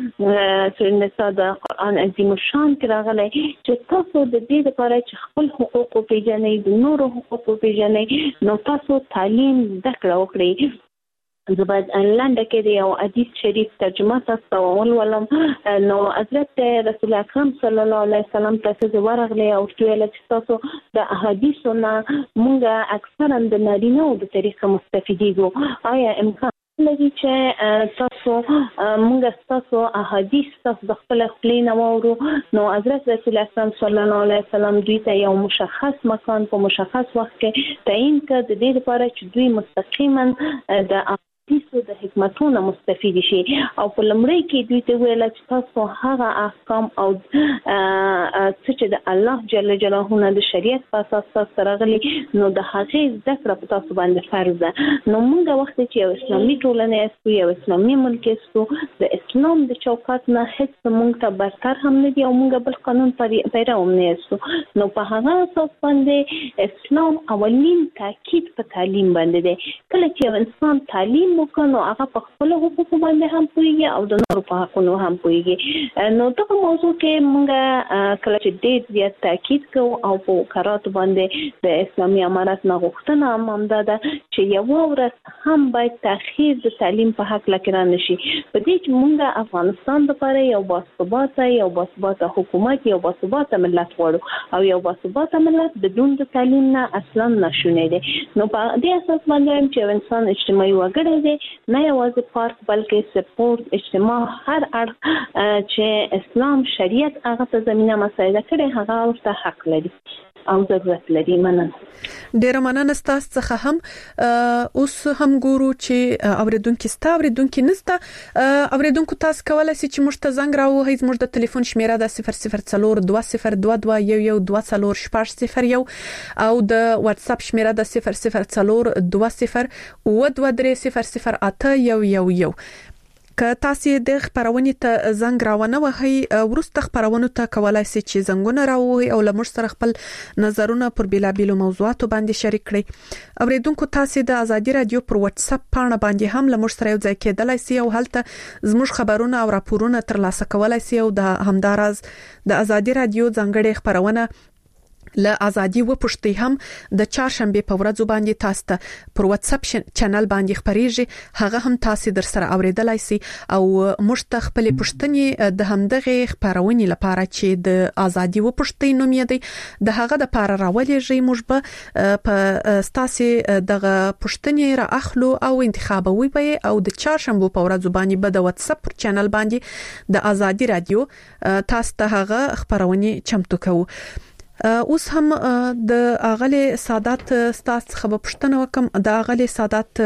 په سورة د قرآن عظیم الشان کې راغلی چې تاسو د دې لپاره چې خپل حقوق وپېژنئ د نورو حقوق وپېژنئ نو تاسو تعلیم زده کړه وکړئ زه باید لنډه کې د یو حدیث شریف ترجمه تاسو ولولم نو حضرت رسول اکرم صلی الله علیه وسلم تاسو ورغلی او ویل چې تاسو د احادیثو نه مونږه اکثرا د نارینه او د طریقه مستفیدیږو آیا امکان لري چې تاسو موږ تاسو احادیث تاسو د خپل خپلین وورو نو حضرت رسول الله صلی الله علیه وسلم دوی ته یو مشخص مکان په مشخص وخت کې تعیین کړ د دې لپاره چې دوی مستقیما د تاسو د حکمتونو مستفید شي او په لمړی کې دوی ته ویل چې تاسو هغه احکام او چې د الله جل جلاله نه د شریعت په اساس سره غلي نو د هغه ذکر په تاسو باندې فرض ده. نو موږ وخت چې یو اسلامي ټولنه یو یو اسلامي ملک یو د اسلام د چوکاټ نه هیڅ موږ ته برتر هم نه دی او موږ بل قانون پیرو هم نه یو. نو په هغه اساس باندې اسلام اولین تاکید په تعلیم باندې دی. کله چې انسان تعلیم وکړو هغه په خپل حقوق باندې هم پوهیږي او د نورو په حقوقو هم پوهیږي. نو دغه موضوع کې موږ کله چې ډېر زیات تاکید کوو او په قرارات باندې د اسلامي امارات نه غوښتنه هم ده چې یو ورځ هم باید تاخیر د تعلیم په حق لکه نشي. په دې چې موږ افغانستان لپاره یو باثباته یو باثباته حکومت یو باثباته ملت غواړو او یو باثباته ملت بدون د تعلیم نه اصلا نشونه دي. نو په دې اساس باندې چې انسان اجتماعي وګړی نه یوازې پارک بلکې سپورت اجتماع هر اړخ چې اسلام شریعت هغه ته زمينه مساعده کړي هغه ورته حق لري او ضرورت لري. مننه. ډیر مننه ستاسو څخه هم اوس هم ګورو چې اوریدونکو ستا اوریدونکو نسته اوریدونکو تاسو کولای شئ چې موږ ته زنګ راوهئ. زموږ د ټلیفون شمیره د صفر صفر څلور دوه صفر دوه دوه یو یو دوه څلور شپږ صفر یو او د واتس اپ شمیره د صفر صفر څلور دوه صفر او دوه درې صفر صفر اته یو یو یو. که تاسو د خبرونې ته زنګ راونه وهي ورسته خبرونو ته کولای شئ چې زنګونه راوهي او لمر سره خپل نظرونه پر بیلابیلو موضوعاتو باندې شریک کړئ. اوریدونکو تاسو د ازادي رادیو پر واتس اپ پاڼه باندې هم لمر سره یو ځای کېدلای شئ او هلته زموږ خبرونه او راپورونه ترلاسه کولای شئ او د همدارز د ازادي رادیو ځنګړې خبرونه له ازادي و پښتي هم د چهارشنبه په ورځ باندې تاسو ته پر واتس اپ چینل باندې خبريږي هغه هم تاسو در سره اوریدلای شئ او مشت خپل پښتني د همدغه خبرونې لپاره چې د ازادي و پښتي نوم یې دی د هغه د لپاره راولېږي موږ به په تاسو دغه پښتني را اخلو او انتخابوي به او د چهارشنبه په ورځ باندې به د واتس اپ چینل باندې د ازادي رادیو تاسو ته هغه خبرونه چمتو کوو. اوس هم د اغلی سادات ستاسو خبر پښتنه وکم د اغلی سادات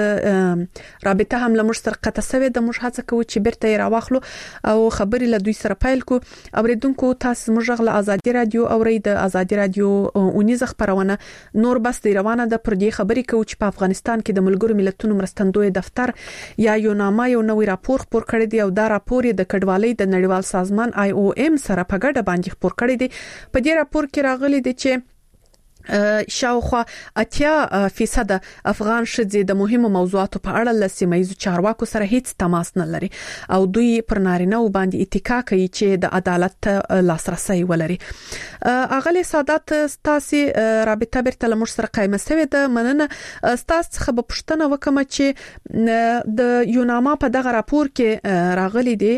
رابطه هم لمر سره قطه سوي د موږ هڅه کوو چې بیرته راوخلو او خبري له دوی سره پایل کو. اوریدونکو تاسو موږ غل ازادي رادیو اوري د ازادي رادیو اونیز خبرونه نور بس دی روانه د پر دې خبري کوي چې په افغانستان کې د ملګرو ملتونو مرستندوی دفتر یا یو نامه یو نوې راپور خپور کړی دی او دا راپور د کډوالۍ د نړیوال سازمان آی او ام سره په ګډه باندې خپور کړی دی. په دې راپور کې غلي دي چې شاوخوا اتیا فیصد افغان شذې د مهمو موضوعاتو په اړه له سیمایي چارواکو سره هیڅ تماس نه لري او دوی پر نارینه و باندې اتکا کوي چې د عدالت لاسرسي ولري. اغلی سادات ستاسي رابطه برته لمر سره قائمه شوی د مننه ستاسو څخه پښتنه وکم چې د یوناما په دغه راپور کې راغلي دي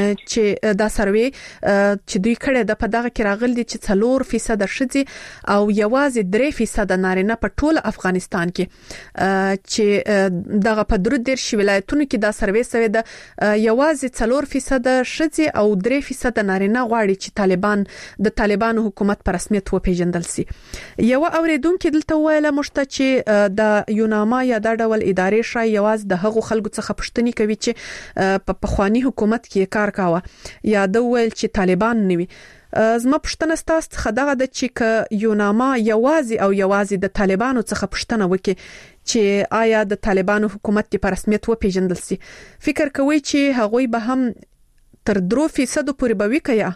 چې دا سروي چې دوی کړه د په دغه کې راغلي دي چې څلور فیصد شذې او یواز درې فیصد نارینه په ټول افغانستان کې چې دغه په درو دیرش ولایتونو کې دا سروي سوي د یوازې څلور فیصد شذې او درې فیصد نارینه غواړي چې طالبان د طالبان حکومت په رسمیت وپیژندل شي. یو اوریدونکو دلته ویله مشته چې د یوناما یا د ډول ادارې شای یوازې د هغو خلکو څخه پښتني کوي چې په پخوانی حکومت کې کار کاوه یا د ویل چې طالبان نوي. زما پښتنه ستاسو څخه دغه د چې ک یوناما یوازې او یوازې د طالبانو څخه پښتنه وکي چې آیا د طالبانو حکومت په رسمیت وپیژندل شي فکر کوي چې هغوی به هم تر درو فیصد پورې به وکیا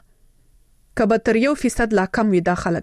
کبه تر یو فیصد لا کم وي داخلك.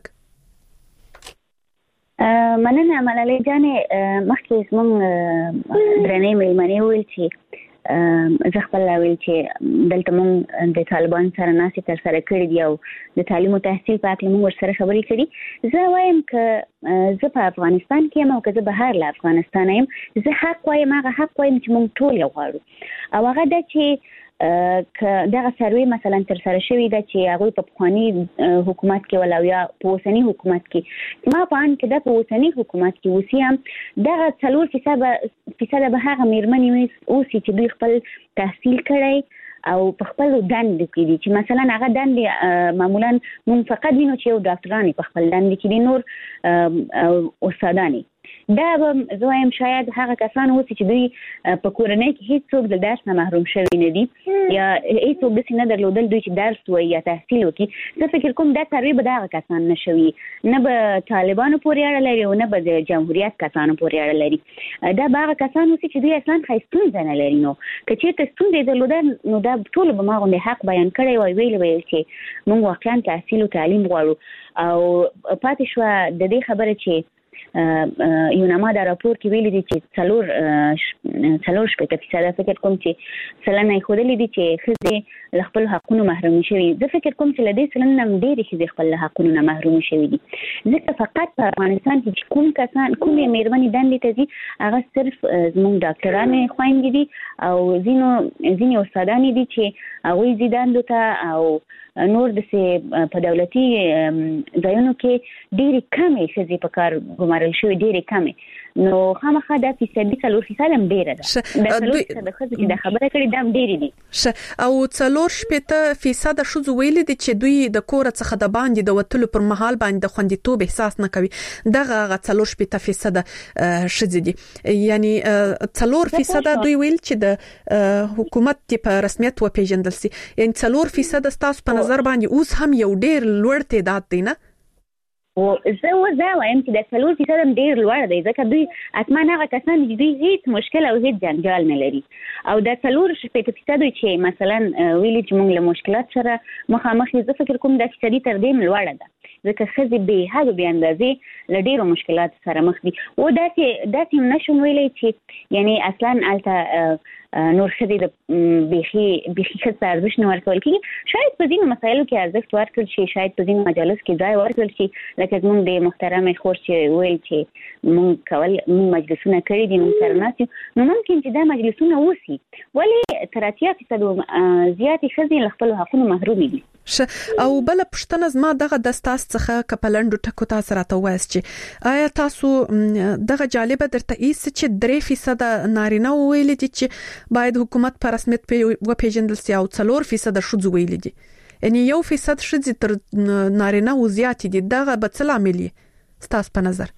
مننه ملالۍ جانې مخکې زموږ درنې مېلمنې ویل چې زه خپل ویل چې دلته مونږ د طالبان سره ناسي تر سره کړی دی او د تعلیم او تحصیل په اړه مونږ سره خبرې کړې. زه وایم چې زه په افغانستان کې یم او که زه بهر له افغانستان یم زه حق وایم هغه حق وایم چې مونږ ټول یو غواړو او هغه د چې که دغه سروي مثلا تر سره شوی د چې هغه په پخوانی حکومت کې ولا یا په اوسنی حکومت کې ما په ان کې د اوسنی حکومت کې وسیم دغه څلور فیصد فیصد به هغه میرمنې اوسي چې دوی خپل تحصیل کړی او په خپل دندې کې دي چې مثلا هغه دندې معمولا موږ فقط وینو چې یو ډاکټرانې په خپل دندې کې دي، نور استادانې. دا به زه وایم شاید هغه کسان اوسي چې دوی په کورنۍ کې هیڅوک د درس نه محروم شوي نه دي یا هیڅوک داسې نه درلودل دوی چې درس وایي یا تحصیل وکړي. زه فکر کوم دا سروې به د هغه کسان نه شوي، نه به طالبانو پورې اړه لري او نه به د جمهوریت کسانو پورې اړه لري. دا به هغه کسان اوسي چې دوی اصلا ستونزه نه لري. نو که چېرته ستونزه یې درلوده نو دا ټولو به ما غوندې حق بیان کړی وای، ویلې ویل چې موږ واقعا تحصیل او تعلیم غواړو. او پاتې شوه د دې خبره چې یوناما دا راپور کې ویلي دي چې څلور څلور شپېته فیصده فکر کوم چې سلنه یې ښودلي دي چې ښځې له خپلو حقونو محرومې شوي. زه فکر کوم چې له دې سلنې نه ډېرې ښځې خپل له حقونو نه محرومې شوي دي، ځکه فقط په افغانستان کې چې کوم کسان کومې مېرمنې دندې ته ځي هغه صرف زموږ ډاکټرانې خویندې دي او ځینو ځینې استادانې دي چې هغوی ځي دندو ته، او نور داسې په دولتي ځایونو کې ډېرې کمې ښځې په کار ګمارل شوي، ډېرې کمې. نو خامخا دا فیصدي څلور فیصد هم ډېره ده. دا څلور فیصده ښځې چې دا خبره کړې دا هم ډېرې دي. او څلور شپېته فیصده ښځو ویلي دي چې دوی د کوره څخه د باندې د وتلو پر مهال باندې د خوندیتوب احساس نه کوي. دغه هغه څلور شپېته فیصده ښځې دي، یعنی څلور فیصده دوی ویل چې د حکومت په رسمیت وپیژندل سي. یعنی څلور فیصده ستاسو په نظر باندې اوس هم یو ډېر لوړ تعداد دی نه؟ او زه وزه وایم چې د څلور فیصد هم ډېر لوړ دی، ځکه دوی حتما هغه کسان چې دوی هیڅ مشکل او هیڅ جنجال نه لري. او د څلور شپېته فیصد چې مثلا ویلي چې موږ له مشکلات سره مخامخ یو، زه فکر کوم دا فیصدي تر دې هم لوړه ده، ځکه ښځې بې حده بې اندازې له ډېرو مشکلاتو سره مخ دي. او داسې داسې هم نشم ویلی چې یعنی اصلا هلته نور ښځې د بیخي بیخي ښځو ته ارزښت نه ورکول کېږي. شاید په ځینو مسایلو کې ارزښت ورکړل شي، شاید په ځینو مجالس کې ځای ورکړل شي، لکه زموږ د محترمې خور چې ویل چې موږ کول موږ مجلسونه کړي دي، موږ سره ناست یو، نو ممکن چې دا مجلسونه وسي، ولې تر اتیا فیصدو زیاتې ښځې له خپلو حقونو محرومې دي. او بل پښتنه زما دغه د ستاسو څخه کپلندو ټکو تاسو راته وایست چې آیا تاسو دغه جالبه درته ایست چې درې فیصد نارینه ویل دي چې باید حکومت په رسمیت وپیژندل سي او څلور فیصد ښځو ویل دي، یعنی یو فیصد ښځې تر نارینه و زیات دي. دغه به څه لامل یې ستاسو په نظر؟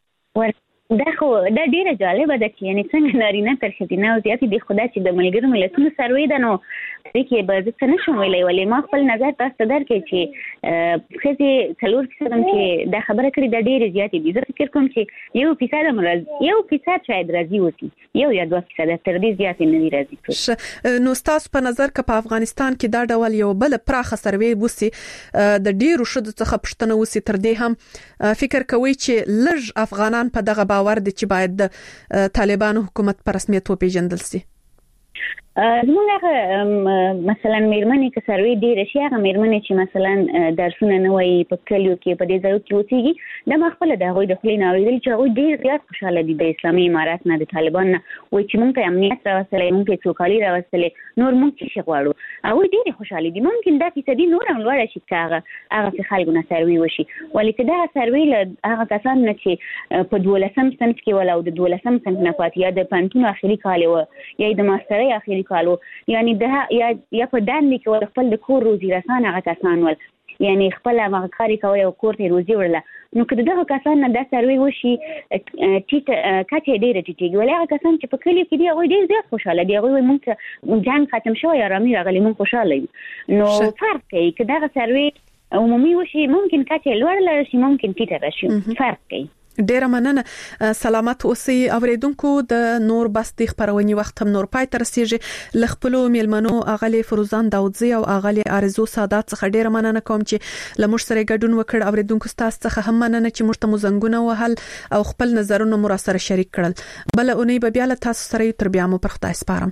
دا خو دا ډیره جالبه ده چې یعنی څنګه نارینه تر ښځینه او زیاتې دي. خو دا چې د ملګرو ملتونو سروې ده نو دې کې به زه څه نشم ویلی، ولې ما خپل نظر تاسو ته درکړی چې ښځې څلور فیصد هم چې دا خبره کړې دا ډېرې زیاتې دي. زه فکر کوم چې یو فیصد هم یو فیصد شاید راضي اوسي، یو یا دوه فیصده، تر دې زیاتې نه دي راضي. نو ستاسو په نظر که په افغانستان کې دا ډول یو بل پراخه سروې وسي د ډېرو ښځو څخه پوښتنه وسي، تر دې هم فکر کوئ چې لږ افغانان په دغه باور دي چې باید د طالبانو حکومت په رسمیت وپیژندل سي؟ زموږ هغه مثلا مېرمنې که سروې ډېره شي، هغه مېرمنې چې مثلا درسونه نه وایي په کلیو کې په دې ځایو کې اوسېږي، دا ما خپله د هغوی د خولې نه اورېدلي چې هغوی ډېر زیات خوشحاله دي د اسلامي امارت نه، د طالبان نه، وایي چې موږ ته امنیت راوستلی، موږ ته سوکالي راوستلی، نور موږ څه شي غواړو. هغوی ډېرې خوشحالې دي. ممکن دا فیصدي نور هم لوړه شي که هغه هغسې خلکو نه سروې وشي، ولې که دغه سروې له هغه کسانو نه چې په دولسم صنف کې ول او د دولسم صنف نه پاتې یا د پوهنتون آخري کال و یا د ماسترۍ آخري کال و، یعنی ده یا یا په دندې کې ول خپل د کور روزي رسان هغه کسان ول، یعنی خپل هغه کار کوي او کور ته روزي ورله، نو که دغه کسان نه دا سروې وشي ټیټ کچه ډېره ټیټېږي. ولې هغه کسان چې په کلیو کې دي هغوی ډېر زیات خوشحاله دي، هغوی وایي موږ ته جنګ ختم شوی، ارامي راغلې، موږ خوشحاله یو. نو فرق کوي که دغه سروې عمومي وشي، ممکن کچه لوړه لاړه شي، ممکن ټیټه راشي، فرق کوي. ډیره مننه. سلامت اوسئ اوریدونکو. د نور بس د خبرونې وخت هم نور پای ته رسیږي. ل خپلو میلمنو اغلی فروزان داودزی او اغلی ارزو سادات څخه ډیره مننه کوم چې لمر سره ګډون وکړ. اوریدونکو تاسو څخه هم مننه چې موږ ته مزنګونه وهل او خپل نظرونه مو سره شریک کړل. بل اونۍ به بیا له تاسو سره تر بیا مو پر خدای سپارم.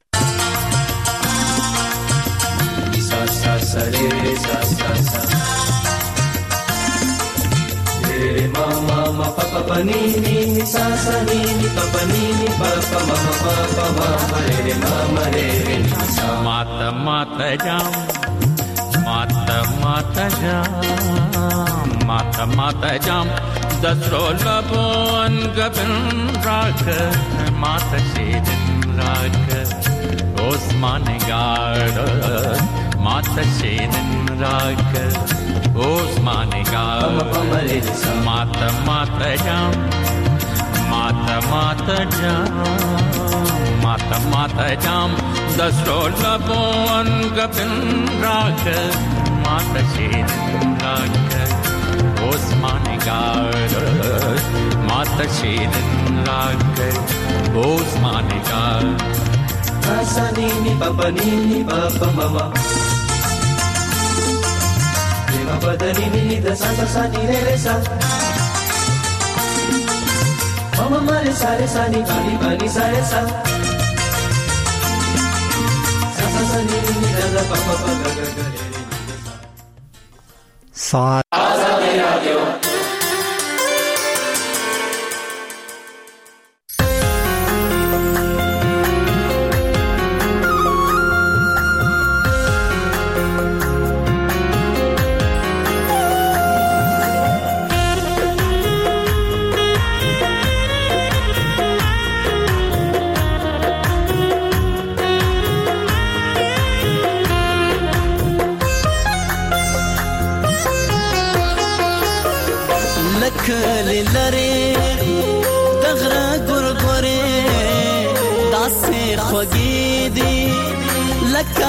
Mama, mama, papa, panini, sa sa ni ni, papa ni papa, mama, papa, mama, re mama, re re sa. Mata mata jam, mata mata jam, mata mata jam. دسرو لبون گبن راک مات شیدن راک Osmanigard Mata Shedin Rag Osmanigard Mata Mata Jam Mata Mata Jam Mata Mata Jam Dasro Labon Gabin Rag Mata Shedin Rag Osmanigard Mata Shedin Rag Osmanigard Sa ni ni pa pa ni ni pa pa mama ni ma pa da ni ni da sa sa sa ni re re sa mama ma re sa re sa ni pa ni pa ni sa re sa sa sa sa ni ni da da pa pa pa ga ga ga re re sa Azadi Radio کلی لری دغره ګورګورې داسې خوږې دي لکه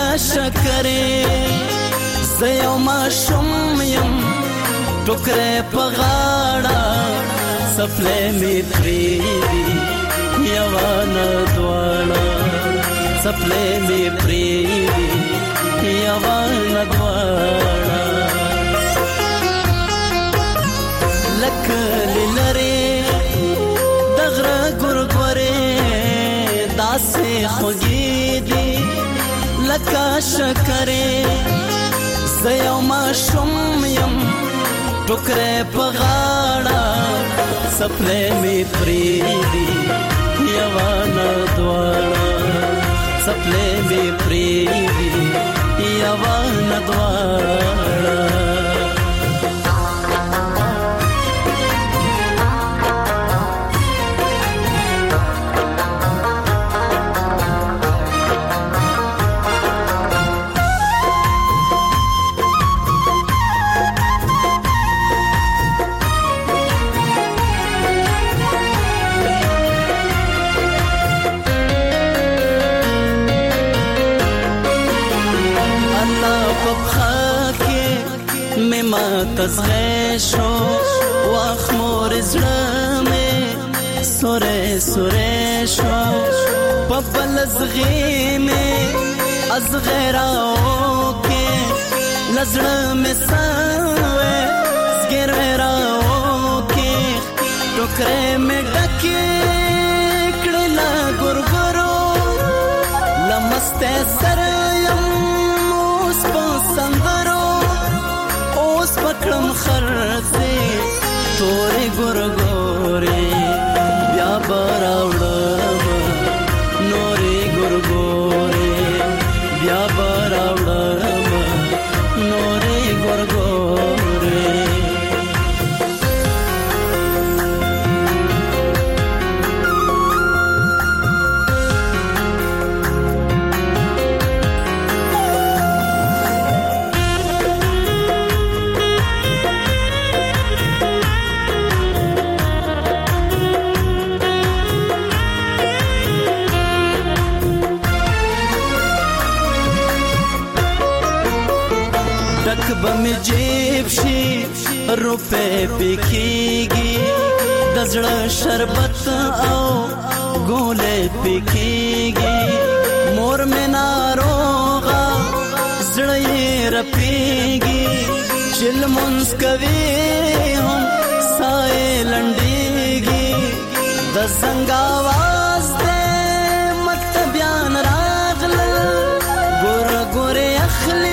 شکرې زه یو ماشوم یم ټوکرې په غاړه څپلۍ مې پرېږدي یوه نه دواړه څپلۍ مې پرېږدي یوه نه دواړه لکلی لری دغره ګورګورې داسې خوږې دي لکه شکرې زه یو ماشوم یم ټوکرې په غاړه څپلۍ مې پرېږدي یوه نه دواړه څپلۍ مې پرېږدي یوه نه دواړه تزغی شو واخمور زړه مې سوره سوره شو په بل زغی مې ازغی راو کې لزړه مې سوې زګر راو کې ټوکرې مې ډکې کړل ګورګورو لمسته سره یم اوس په سندرو پکړم خرڅې تورې ګورګورې بیا به راوړم نورې ګورګورې بیا به راوړم نورې ګورګورې بم جیب شي روپے پکېږي د زړه شربت او ګولې پکېږي مور مې ناروغه زړه یې رپېږي چې لمونځ کوي هم ساه یې لنډېږي د زنګ اواز دی مکتبیان راغلل ګوره ګورې اخلي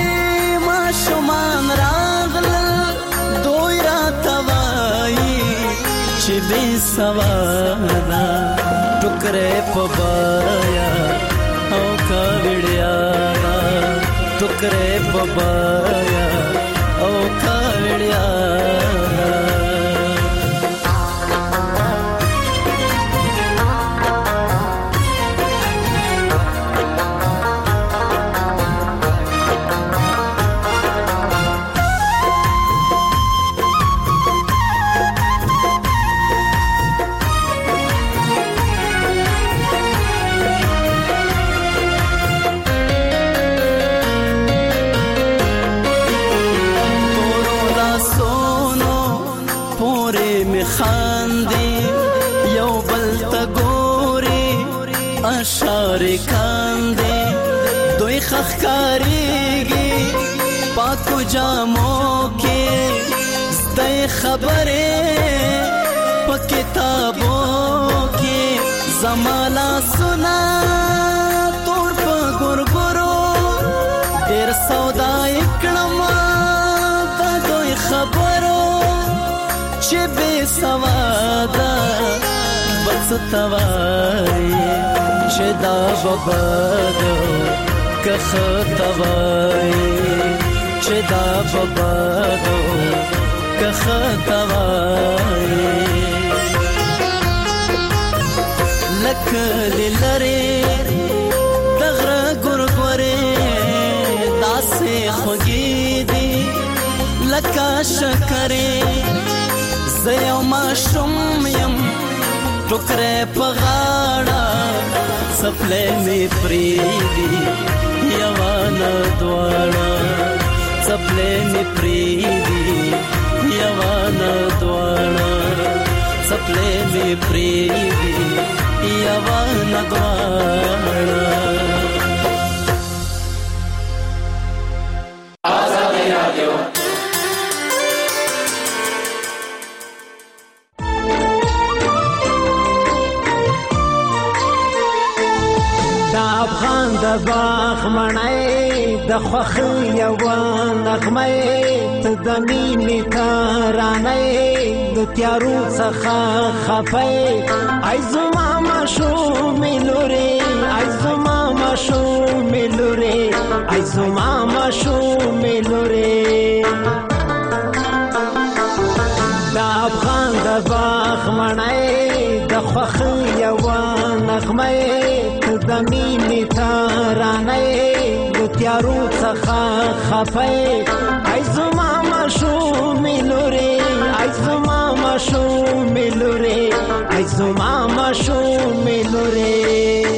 شمان راغلل دوی راته وایي چې بې سواده ټوکرې په بایا او کاوړیا ټوکرې په بایا او کاوړیا دلته ګوري اشعار کاندي دوی خخکاریږي پاکو جامو کې زده خبره په کتابو کې زمالا سنا تور په ګورګورو ډېر سودا کړم د دوی خبرو چې بې سواده بس توای چې دا ببادو که خطوای چې دا ببادو که خطوای لکه للری دغره ګورګورې داسې خوږې دي لکه شکرې زه یو ماشوم یم ټوکرې په غاړه څپلۍ مې پرېږدي یوانه دواړه څپلۍ مې پرېږدي یوانه دواړه څپلۍ مې پرېږدي یوانه دواړه. آزادي رادیو افغان د باغ مړی د خوښۍ یوه نغمه ته د مینې ترانه د تیارو څخه خفه ای زما ماشومې لورې ای زما ماشومې لورې ای زما ماشومې لورې د افغان د باغ مړی د خوښۍ یوه نغمه د مینې ترانه د تیارو څخه خفه ای زما ماشومې لورې ای زما ماشومې لورې ای زما ماشومې لورې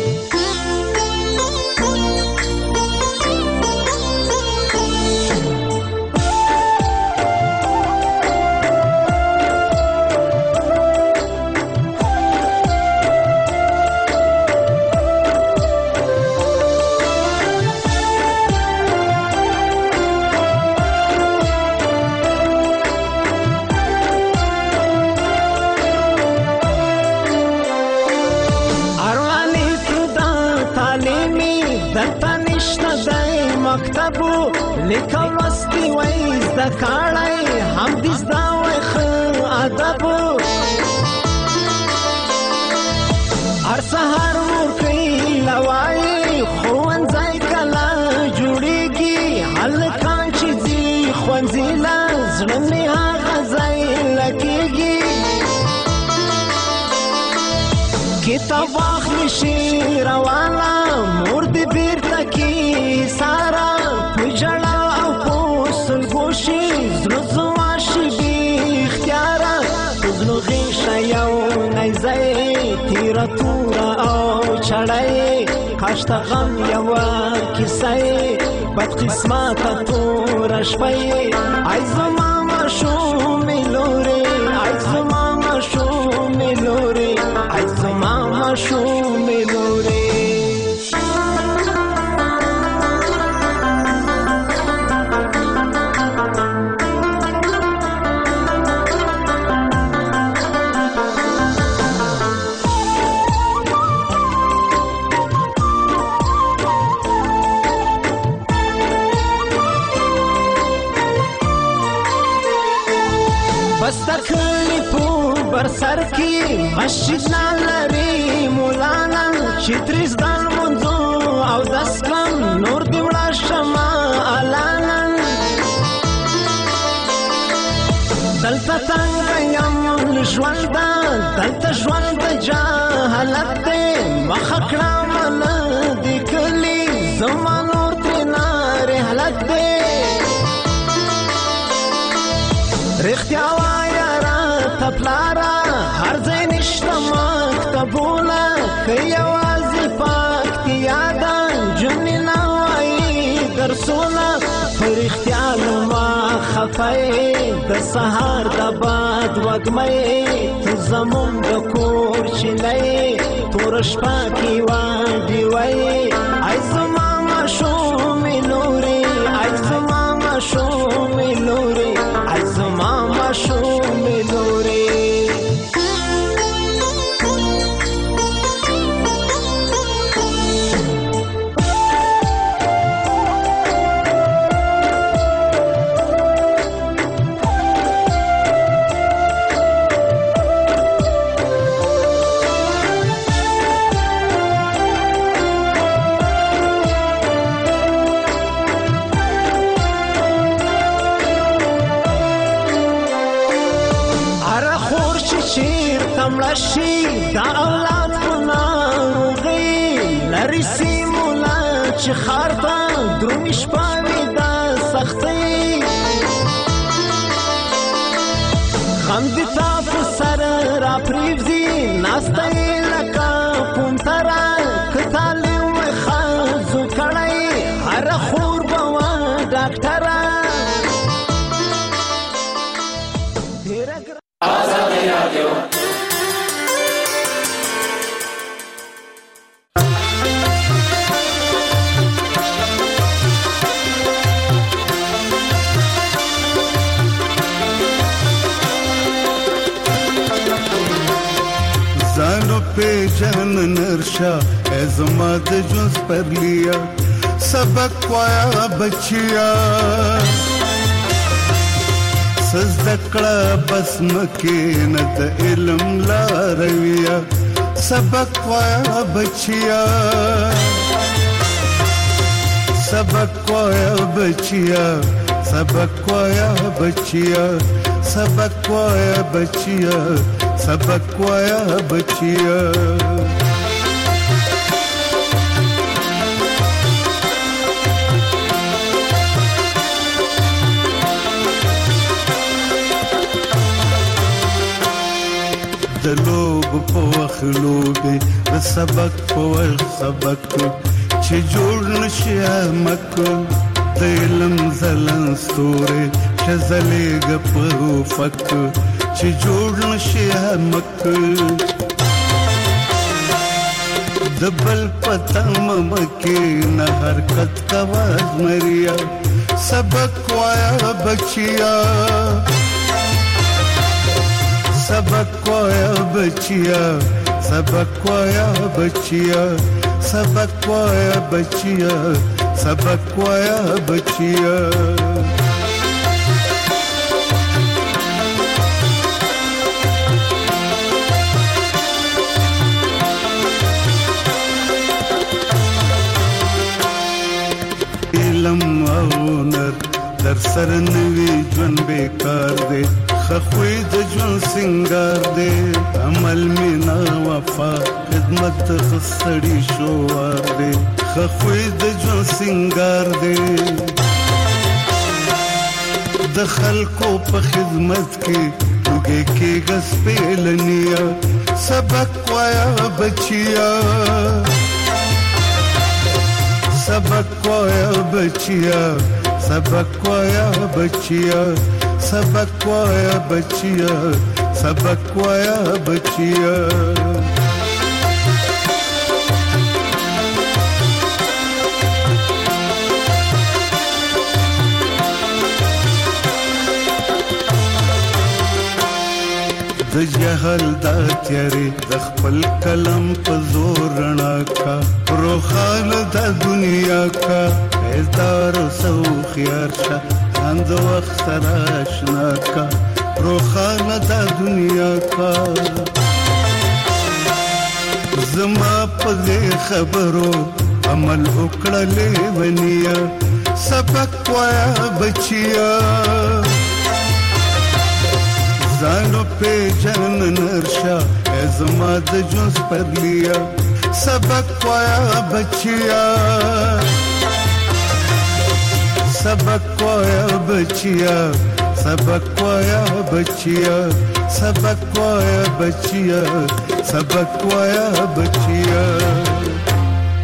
لیکل لوستی وای زده کړی هم دې زده وای ښه ادب هر سهار مور کوي لوایي ښوونځی کله جوړېږي هلکان چې ځي ښوونځي له زړه مې هغه ځای لګېږي کتاب واخلي شي روانه مور دې بېرته کي ساره په ژړا او په سلګوشي زړه زما شي بې اختیاره په زړه غېږه یو نیزی تیره توره او چړی کاش د غم یوه کیسه بد قسمته توره شپه ای زما ماشومې لورې ای زما ماشومې لورې ای زما ماشومې لورې سر کی مسجد نالری مولانا چې تریز دان منځو او داس کم نور دی وړا شما الانا دلته څنګه یم ژوند دلته ژوند جهالت دی مخ کړه مل دی کلی زما نور تینا رحلت دی رښتیا وایا را تپلارا هر ځای نشته مکتبونه که یوازې پکتیا ده جملې نه وایي درسونه په رښتیا نو ما خفه د د سهار د باد وږمې ته زموږ د کور چینی تور شپه کې واډي وای ای زما ماشومې لورې ای زما ماشومې لورې ای زما ماشومې لورې شي دا اولاد په ناروغۍ لري سیمولا چې ښار ته درومي شپه وي د سختۍ غم دې تاسو سره راپرېږدي ناسته یې لکه پومتره که تعلیم وي ښځو کړی هره خور به وه ډاکټره آزادي رادیو पे जन नरशा एज़माद जुस पर लिया सबक पाया बचिया सजदकड़ा बस मके नद इल्म ला रविया सबक पाया बचिया सबक पाया बचिया सबक पाया बचिया सबक पाया बचिया सबक पाया बचिया दलोब पोख लोबे सबक पोख सबक च जोड़न श्यामक दिलम जलन सूरे शजले गपो फक च जोड़न श्यामक दबल पतम मके न हरकत कवाज मरिया सबक वाया बचिया सबक वाया बचिया सबक वाया बचिया सबक वाया बचिया सबक वाया बचिया इलम औनर दर सरनवी जन बेकार दे खख्वीद जन सिंगार दे अमल में ना वफा खिदमत खसड़ी शोवार दे खख्वीद जन सिंगार दे दखल को प खिदमत की उगे के गस पे लनिया सबक वाया बचिया सबक वाया बचिया सबक वाया बचिया सबक वाया बचिया सबक वाया बचिया द जहल दा त्यारे द खपल कलम पे जोर रना का रोखान दा दुनिया का एदार सौ खियार शा अंद वक्त तराशना का रोखान दा दुनिया का जमा पदे खबरो अमल उकड़ा ले बनिया सबक वाया बचिया जानो पे जन नरशा एज़माद जुस पर लिया सबक वाया बचिया सबक वाया बचिया सबक वाया बचिया सबक वाया बचिया सबक वाया बचिया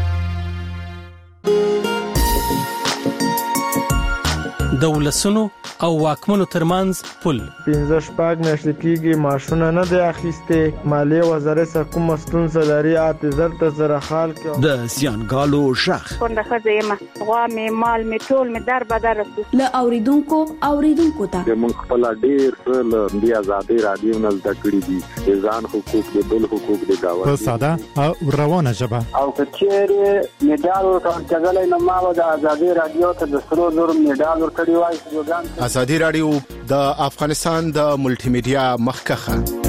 दولسونو او واکمنو ترمنځ پل. پنځه شپږ میاشتې کېږي ماشونه نه دی اخیستې. مالیې وزارت سره کومه ستونزه لري اعتذار ته سره حال کوي. د زیانګالو شخ کونډه ښځه یم، غوا مې مال مې ټول مې در بدر رسو. له اوریدونکو اوریدونکو ته موږ خپل ډیر څه له دې آزادۍ رادیو نه زده کړي دي، ځان حقوق د بل حقوق د گاونډي په ساده او روانه ژبه. او کچېره میډال ورکړل نو ما د آزادۍ رادیو ته د سرو زر میډال ورکړی وای. آزادۍ رادیو د افغانستان د ملټي میډیا مخکخه